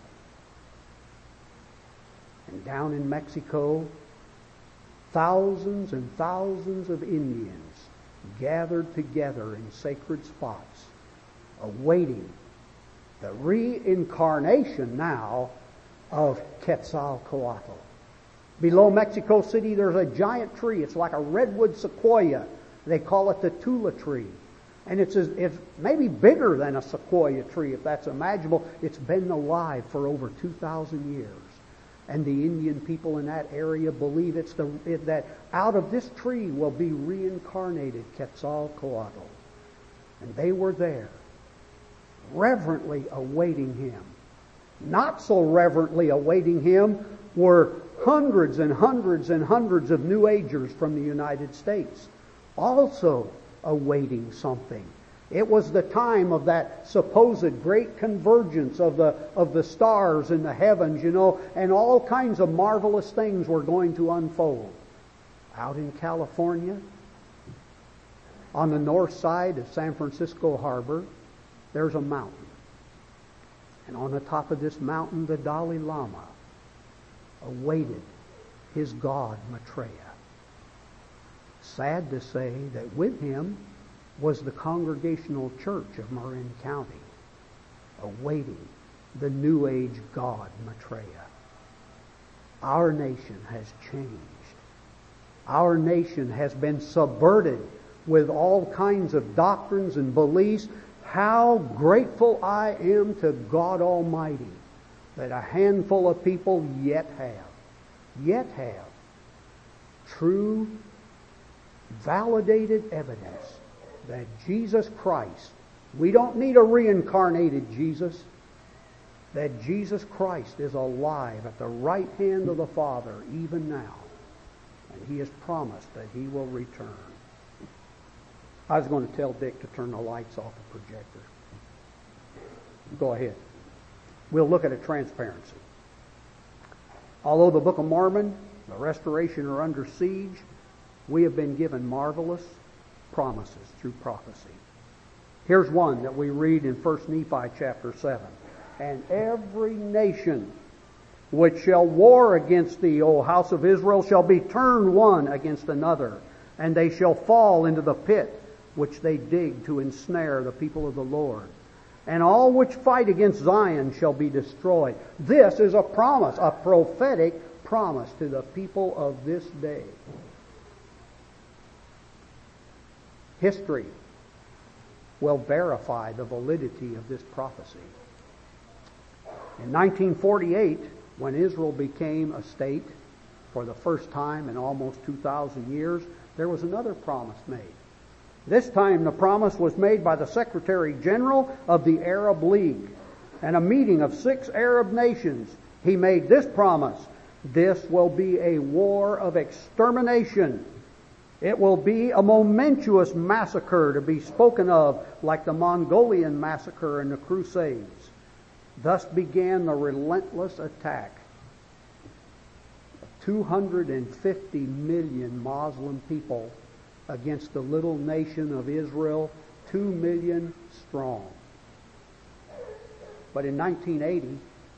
And down in Mexico, thousands and thousands of Indians gathered together in sacred spots, awaiting the reincarnation now of Quetzalcoatl. Below Mexico City, there's a giant tree. It's like a redwood sequoia. They call it the Tula tree. And it's, it's maybe bigger than a sequoia tree, if that's imaginable. It's been alive for over two thousand years. And the Indian people in that area believe it's the, it, that out of this tree will be reincarnated Quetzalcoatl. And they were there, reverently awaiting him. Not so reverently awaiting him were hundreds and hundreds and hundreds of New Agers from the United States, also awaiting something. It was the time of that supposed great convergence of the of the stars in the heavens, you know, and all kinds of marvelous things were going to unfold. Out in California, on the north side of San Francisco Harbor, there's a mountain. And on the top of this mountain, the Dalai Lama awaited his god Maitreya. Sad to say that with him was the Congregational Church of Marin County, awaiting the New Age god Maitreya. Our nation has changed. Our nation has been subverted with all kinds of doctrines and beliefs. How grateful I am to God Almighty that a handful of people yet have, yet have true, validated evidence that Jesus Christ, we don't need a reincarnated Jesus, that Jesus Christ is alive at the right hand of the Father even now. And he has promised that he will return. I was going to tell Dick to turn the lights off the projector. Go ahead. We'll look at a transparency. Although the Book of Mormon, the Restoration are under siege, we have been given marvelous promises through prophecy. Here's one that we read in First Nephi chapter seven. And every nation which shall war against thee, O house of Israel, shall be turned one against another, and they shall fall into the pit which they dig to ensnare the people of the Lord. And all which fight against Zion shall be destroyed. This is a promise, a prophetic promise to the people of this day. History will verify the validity of this prophecy. In nineteen forty-eight, when Israel became a state for the first time in almost two thousand years, there was another promise made. This time the promise was made by the Secretary General of the Arab League and a meeting of six Arab nations. He made this promise: this will be a war of extermination. It will be a momentous massacre to be spoken of like the Mongolian massacre in the Crusades. Thus began the relentless attack of two hundred fifty million Muslim people against the little nation of Israel, two million strong. But in nineteen eighty,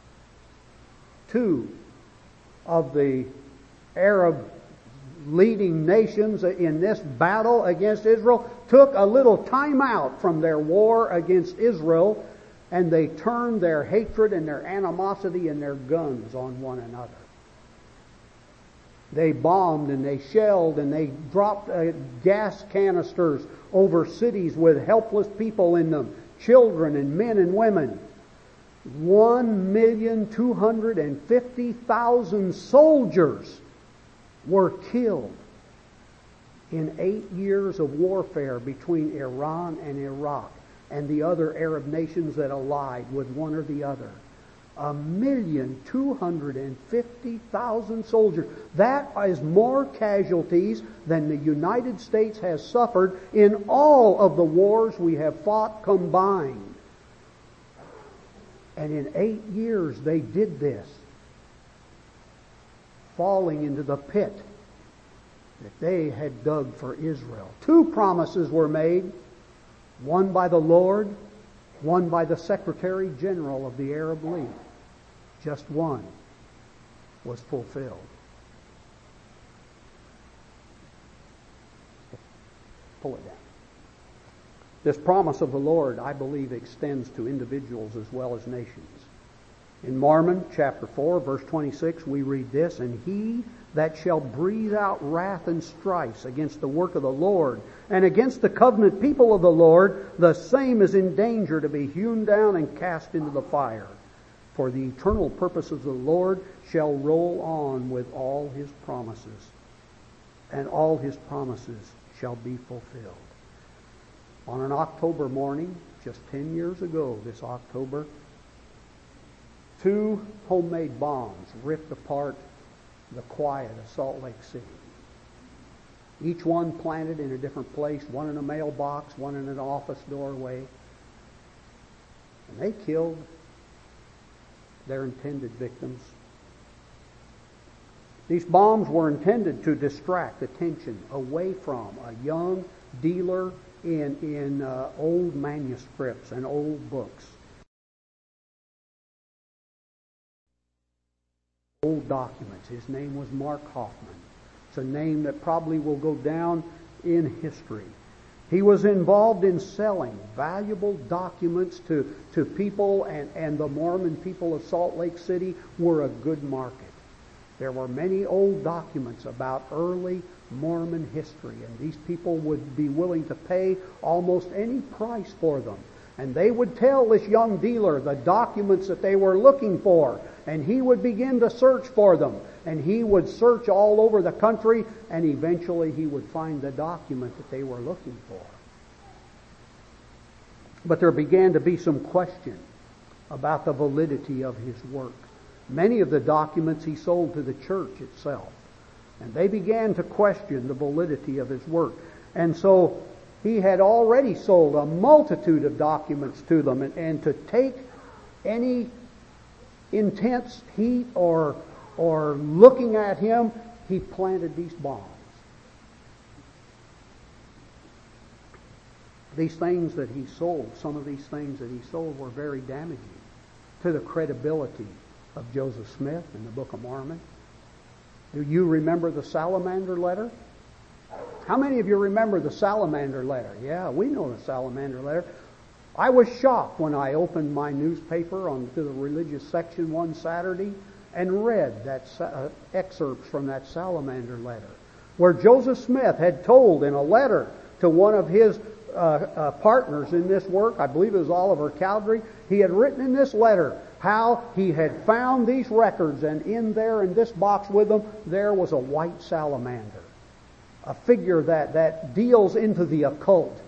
two of the Arab leading nations in this battle against Israel took a little time out from their war against Israel, and they turned their hatred and their animosity and their guns on one another. They bombed and they shelled and they dropped uh, gas canisters over cities with helpless people in them, children and men and women. One million two hundred and fifty thousand soldiers were killed in eight years of warfare between Iran and Iraq and the other Arab nations that allied with one or the other. A million two hundred and fifty thousand soldiers. That is more casualties than the United States has suffered in all of the wars we have fought combined. And in eight years they did this, falling into the pit that they had dug for Israel. Two promises were made, one by the Lord, one by the Secretary General of the Arab League. Just one was fulfilled. Pull it down. This promise of the Lord, I believe, extends to individuals as well as nations. In Mormon chapter four, verse twenty-six, we read this: And he that shall breathe out wrath and strifes against the work of the Lord and against the covenant people of the Lord, the same is in danger to be hewn down and cast into the fire. For the eternal purposes of the Lord shall roll on with all his promises, and all his promises shall be fulfilled. On an October morning, just ten years ago this October, two homemade bombs ripped apart the quiet of Salt Lake City. Each one planted in a different place, one in a mailbox, one in an office doorway. And they killed their intended victims. These bombs were intended to distract attention away from a young dealer in, in uh, old manuscripts and old books. Old documents. His name was Mark Hoffman. It's a name that probably will go down in history. He was involved in selling valuable documents to, to people, and, and the Mormon people of Salt Lake City were a good market. There were many old documents about early Mormon history, and these people would be willing to pay almost any price for them. And they would tell this young dealer the documents that they were looking for, and he would begin to search for them. And he would search all over the country, and eventually he would find the document that they were looking for. But there began to be some question about the validity of his work. Many of the documents he sold to the church itself, and they began to question the validity of his work. And so he had already sold a multitude of documents to them, and, and to take any intense heat or or looking at him, he planted these bombs. these things that he sold, some of these things that he sold were very damaging to the credibility of Joseph Smith and the Book of Mormon. Do you remember the Salamander letter? How many of you remember the Salamander letter? Yeah, we know the Salamander letter. I was shocked when I opened my newspaper on to the religious section one Saturday and read that uh, excerpts from that Salamander letter, where Joseph Smith had told in a letter to one of his uh, uh, partners in this work, I believe it was Oliver Cowdery, he had written in this letter how he had found these records, and in there, in this box with them, there was a white salamander, a figure that, that deals into the occult.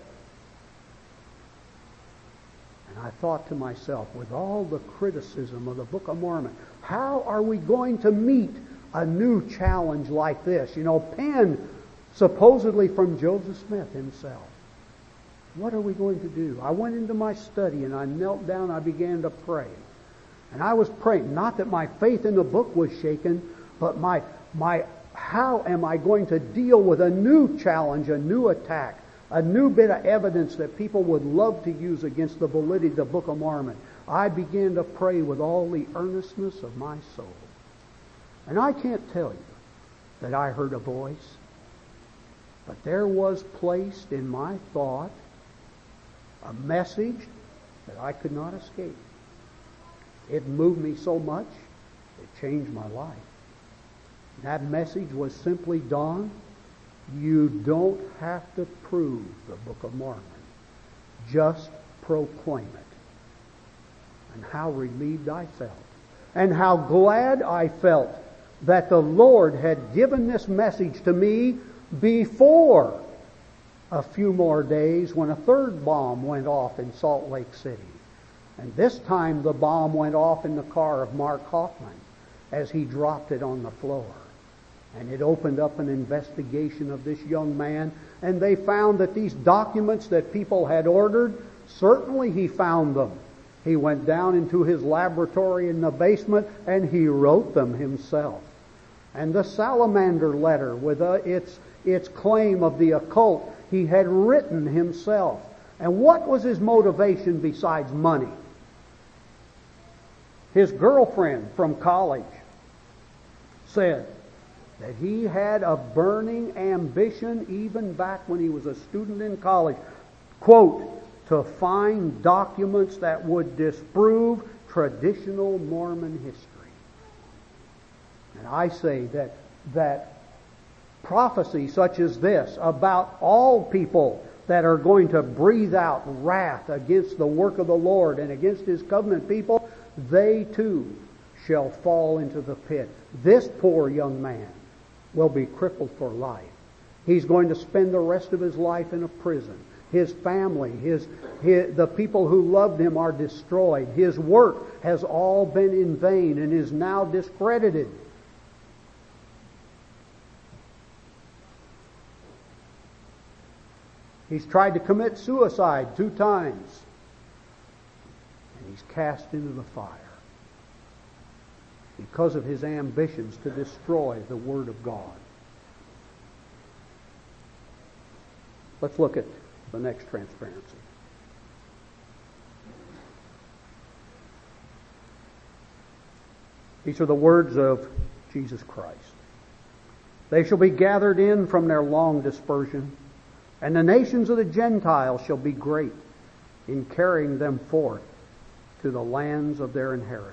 And I thought to myself, with all the criticism of the Book of Mormon, how are we going to meet a new challenge like this? You know, penned supposedly from Joseph Smith himself. What are we going to do? I went into my study and I knelt down, I began to pray. And I was praying, not that my faith in the book was shaken, but my, my, how am I going to deal with a new challenge, a new attack, a new bit of evidence that people would love to use against the validity of the Book of Mormon? I began to pray with all the earnestness of my soul. And I can't tell you that I heard a voice, but there was placed in my thought a message that I could not escape. It moved me so much, it changed my life. That message was simply, Don, you don't have to prove the Book of Mormon. Just proclaim it. And how relieved I felt. And how glad I felt that the Lord had given this message to me before a few more days when a third bomb went off in Salt Lake City. And this time the bomb went off in the car of Mark Hoffman as he dropped it on the floor. And it opened up an investigation of this young man, and they found that these documents that people had ordered, certainly he found them. He went down into his laboratory in the basement and he wrote them himself. And the Salamander letter with uh, its its claim of the occult, he had written himself. And what was his motivation besides money? His girlfriend from college said that he had a burning ambition even back when he was a student in college, quote, to find documents that would disprove traditional Mormon history. And I say that that prophecy such as this about all people that are going to breathe out wrath against the work of the Lord and against His covenant people, they too shall fall into the pit. This poor young man will be crippled for life. He's going to spend the rest of his life in a prison. His family, his, his the people who loved him are destroyed. His work has all been in vain and is now discredited. He's tried to commit suicide two times. And he's cast into the fire because of his ambitions to destroy the Word of God. Let's look at the next transparency. These are the words of Jesus Christ. They shall be gathered in from their long dispersion, and the nations of the Gentiles shall be great in carrying them forth to the lands of their inheritance.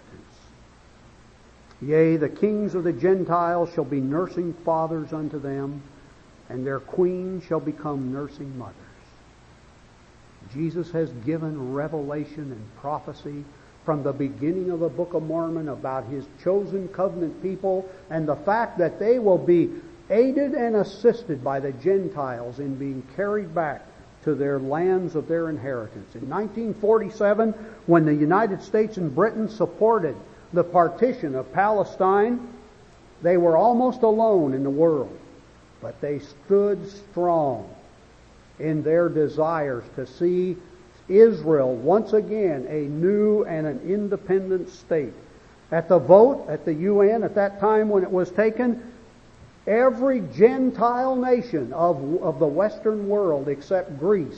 Yea, the kings of the Gentiles shall be nursing fathers unto them, and their queens shall become nursing mothers. Jesus has given revelation and prophecy from the beginning of the Book of Mormon about His chosen covenant people and the fact that they will be aided and assisted by the Gentiles in being carried back to their lands of their inheritance. In nineteen forty-seven, when the United States and Britain supported the partition of Palestine, they were almost alone in the world, but they stood strong in their desires to see Israel once again a new and an independent state. At the vote at the U N at that time when it was taken, every Gentile nation of, of the Western world except Greece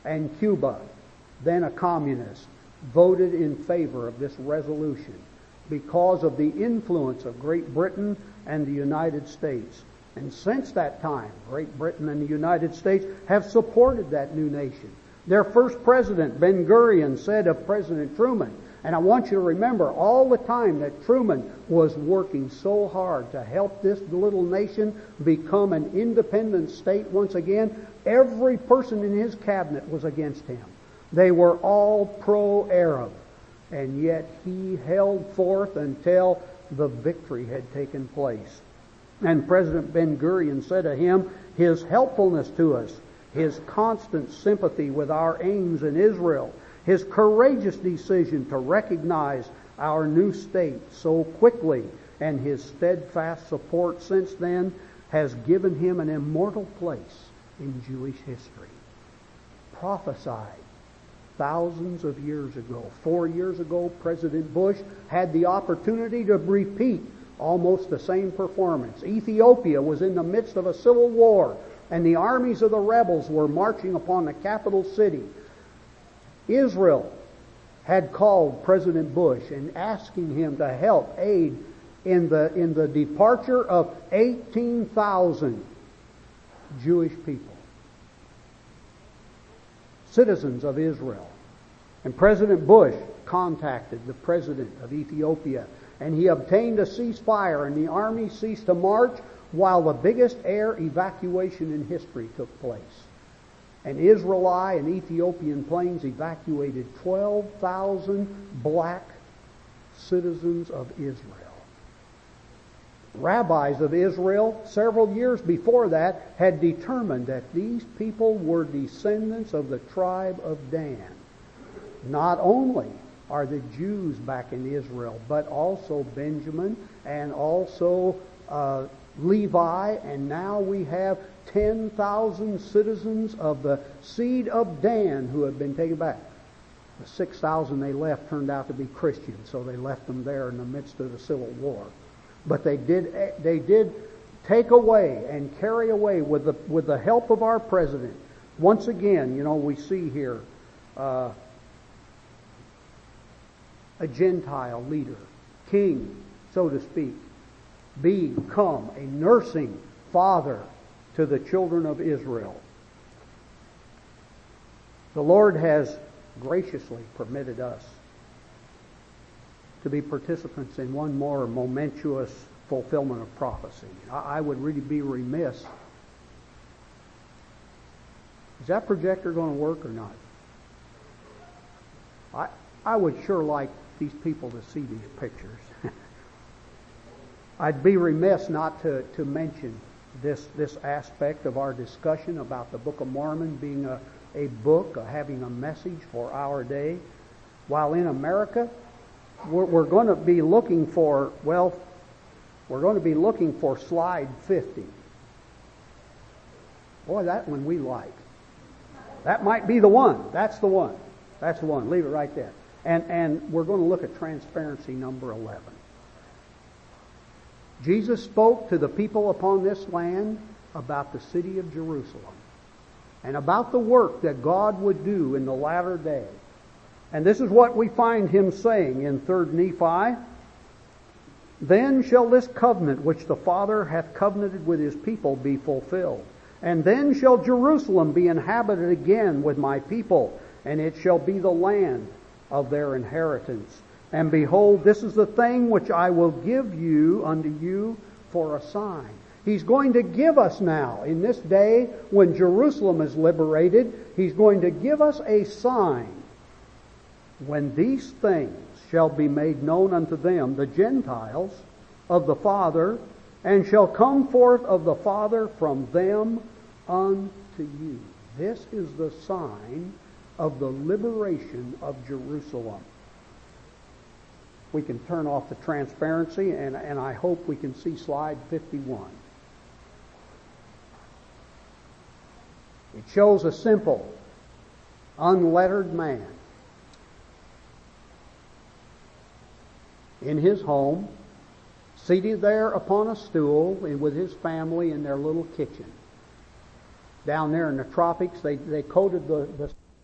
and Cuba, then a communist, voted in favor of this resolution because of the influence of Great Britain and the United States. And since that time, Great Britain and the United States have supported that new nation. Their first president, Ben Gurion, said of President Truman, and I want you to remember all the time that Truman was working so hard to help this little nation become an independent state once again, every person in his cabinet was against him. They were all pro-Arab, and yet he held forth until the victory had taken place. And President Ben Gurion said of him, his helpfulness to us, his constant sympathy with our aims in Israel, his courageous decision to recognize our new state so quickly, and his steadfast support since then has given him an immortal place in Jewish history. Prophesied thousands of years ago. Four years ago, President Bush had the opportunity to repeat almost the same performance. Ethiopia was in the midst of a civil war, and the armies of the rebels were marching upon the capital city. Israel had called President Bush and asking him to help aid in the in the departure of eighteen thousand Jewish people, citizens of Israel. And President Bush contacted the president of Ethiopia, and he obtained a ceasefire, and the army ceased to march while the biggest air evacuation in history took place. And Israeli and Ethiopian planes evacuated twelve thousand black citizens of Israel. Rabbis of Israel, several years before that, had determined that these people were descendants of the tribe of Dan. Not only are the Jews back in Israel, but also Benjamin and also uh, Levi, and now we have ten thousand citizens of the seed of Dan who have been taken back. The six thousand they left turned out to be Christians, so they left them there in the midst of the Civil War. But they did they did take away and carry away with the with the help of our president. Once again, you know, we see here uh, a Gentile leader, king, so to speak, become a nursing father to the children of Israel. The Lord has graciously permitted us to be participants in one more momentous fulfillment of prophecy. I would really be remiss. Is that projector going to work or not? I I would sure like these people to see these pictures. I'd be remiss not to, to mention this this aspect of our discussion about the Book of Mormon being a, a book, uh, having a message for our day. While in America, we're, we're going to be looking for, well, we're going to be looking for slide fifty. Boy, that one we like. That might be the one. That's the one. That's the one. Leave it right there. And, and we're going to look at transparency number eleven. Jesus spoke to the people upon this land about the city of Jerusalem and about the work that God would do in the latter day. And this is what we find him saying in Third Nephi. Then shall this covenant which the Father hath covenanted with his people be fulfilled. And then shall Jerusalem be inhabited again with my people, and it shall be the land of their inheritance. And behold, this is the thing which I will give you unto you for a sign. He's going to give us now, in this day when Jerusalem is liberated, he's going to give us a sign. When these things shall be made known unto them, the Gentiles, of the Father, and shall come forth of the Father from them unto you. This is the sign of the liberation of Jerusalem. We can turn off the transparency, and, and I hope we can see slide fifty-one. It shows a simple, unlettered man in his home, seated there upon a stool with his family in their little kitchen. Down there in the tropics, they, they coated the, the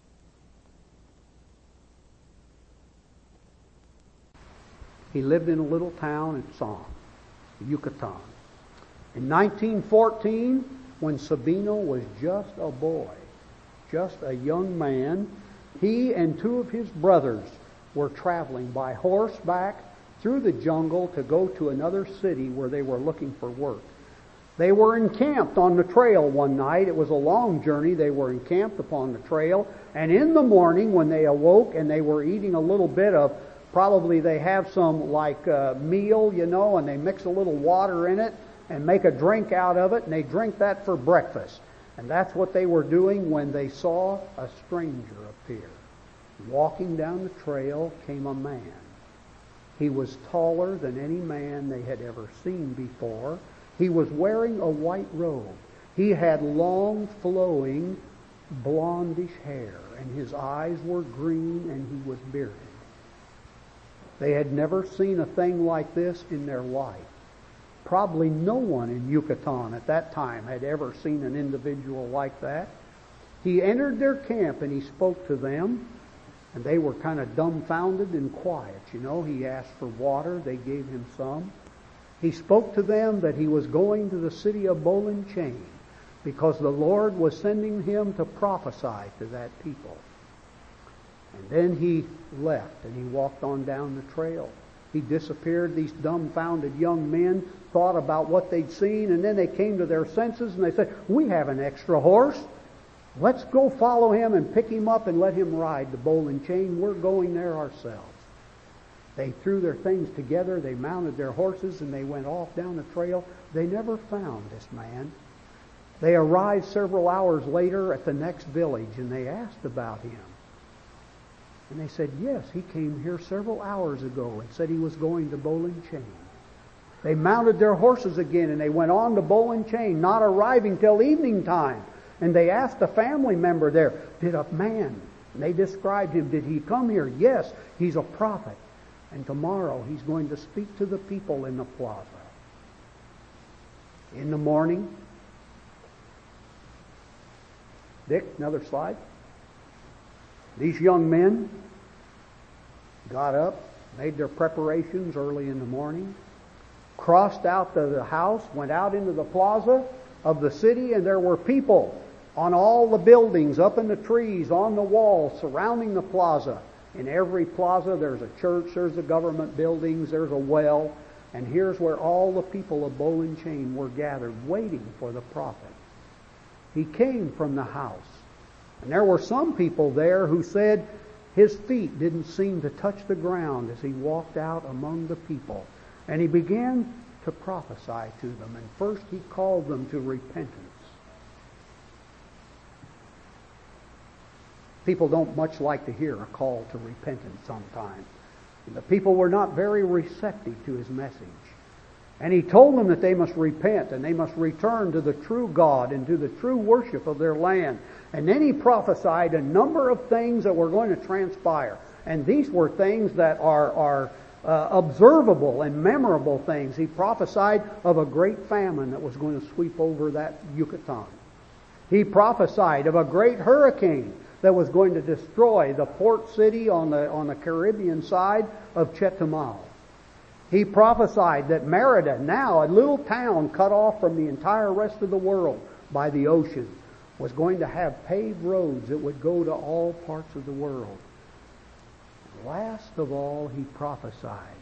He lived in a little town in San, Yucatan. In nineteen fourteen, when Sabino was just a boy, just a young man, he and two of his brothers were traveling by horseback through the jungle to go to another city where they were looking for work. They were encamped on the trail one night. It was a long journey. They were encamped upon the trail. And in the morning when they awoke and they were eating a little bit of, probably they have some like uh, meal, you know, and they mix a little water in it and make a drink out of it, and they drink that for breakfast. And that's what they were doing when they saw a stranger appear. Walking down the trail came a man. He was taller than any man they had ever seen before. He was wearing a white robe. He had long, flowing, blondish hair, and his eyes were green, and he was bearded. They had never seen a thing like this in their life. Probably no one in Yucatan at that time had ever seen an individual like that. He entered their camp and he spoke to them, and they were kind of dumbfounded and quiet. You know, he asked for water. They gave him some. He spoke to them that he was going to the city of Bolinchain because the Lord was sending him to prophesy to that people. And then he left and he walked on down the trail. He disappeared. These dumbfounded young men thought about what they'd seen, and then they came to their senses and they said, "We have an extra horse. Let's go follow him and pick him up and let him ride to Bolinchain. We're going there ourselves." They threw their things together, they mounted their horses, and they went off down the trail. They never found this man. They arrived several hours later at the next village, and they asked about him. And they said, "Yes, he came here several hours ago and said he was going to Bolinchain." They mounted their horses again, and they went on to Bolinchain, not arriving till evening time. And they asked a family member there, "Did a man," and they described him, "did he come here?" "Yes, he's a prophet. And tomorrow he's going to speak to the people in the plaza." In the morning, Dick, another slide. These young men got up, made their preparations early in the morning, crossed out to the house, went out into the plaza of the city, and there were people on all the buildings, up in the trees, on the walls, surrounding the plaza. In every plaza there's a church, there's the government buildings, there's a well, and here's where all the people of Bolinchain were gathered, waiting for the prophet. He came from the house, and there were some people there who said his feet didn't seem to touch the ground as he walked out among the people. And he began to prophesy to them, and first he called them to repentance. People don't much like to hear a call to repentance sometimes. And the people were not very receptive to his message. And he told them that they must repent and they must return to the true God and to the true worship of their land. And then he prophesied a number of things that were going to transpire. And these were things that are, are uh, observable and memorable things. He prophesied of a great famine that was going to sweep over that Yucatan. He prophesied of a great hurricane that was going to destroy the port city on the on the Caribbean side of Chetumal. He prophesied that Merida, now a little town cut off from the entire rest of the world by the ocean, was going to have paved roads that would go to all parts of the world. Last of all, he prophesied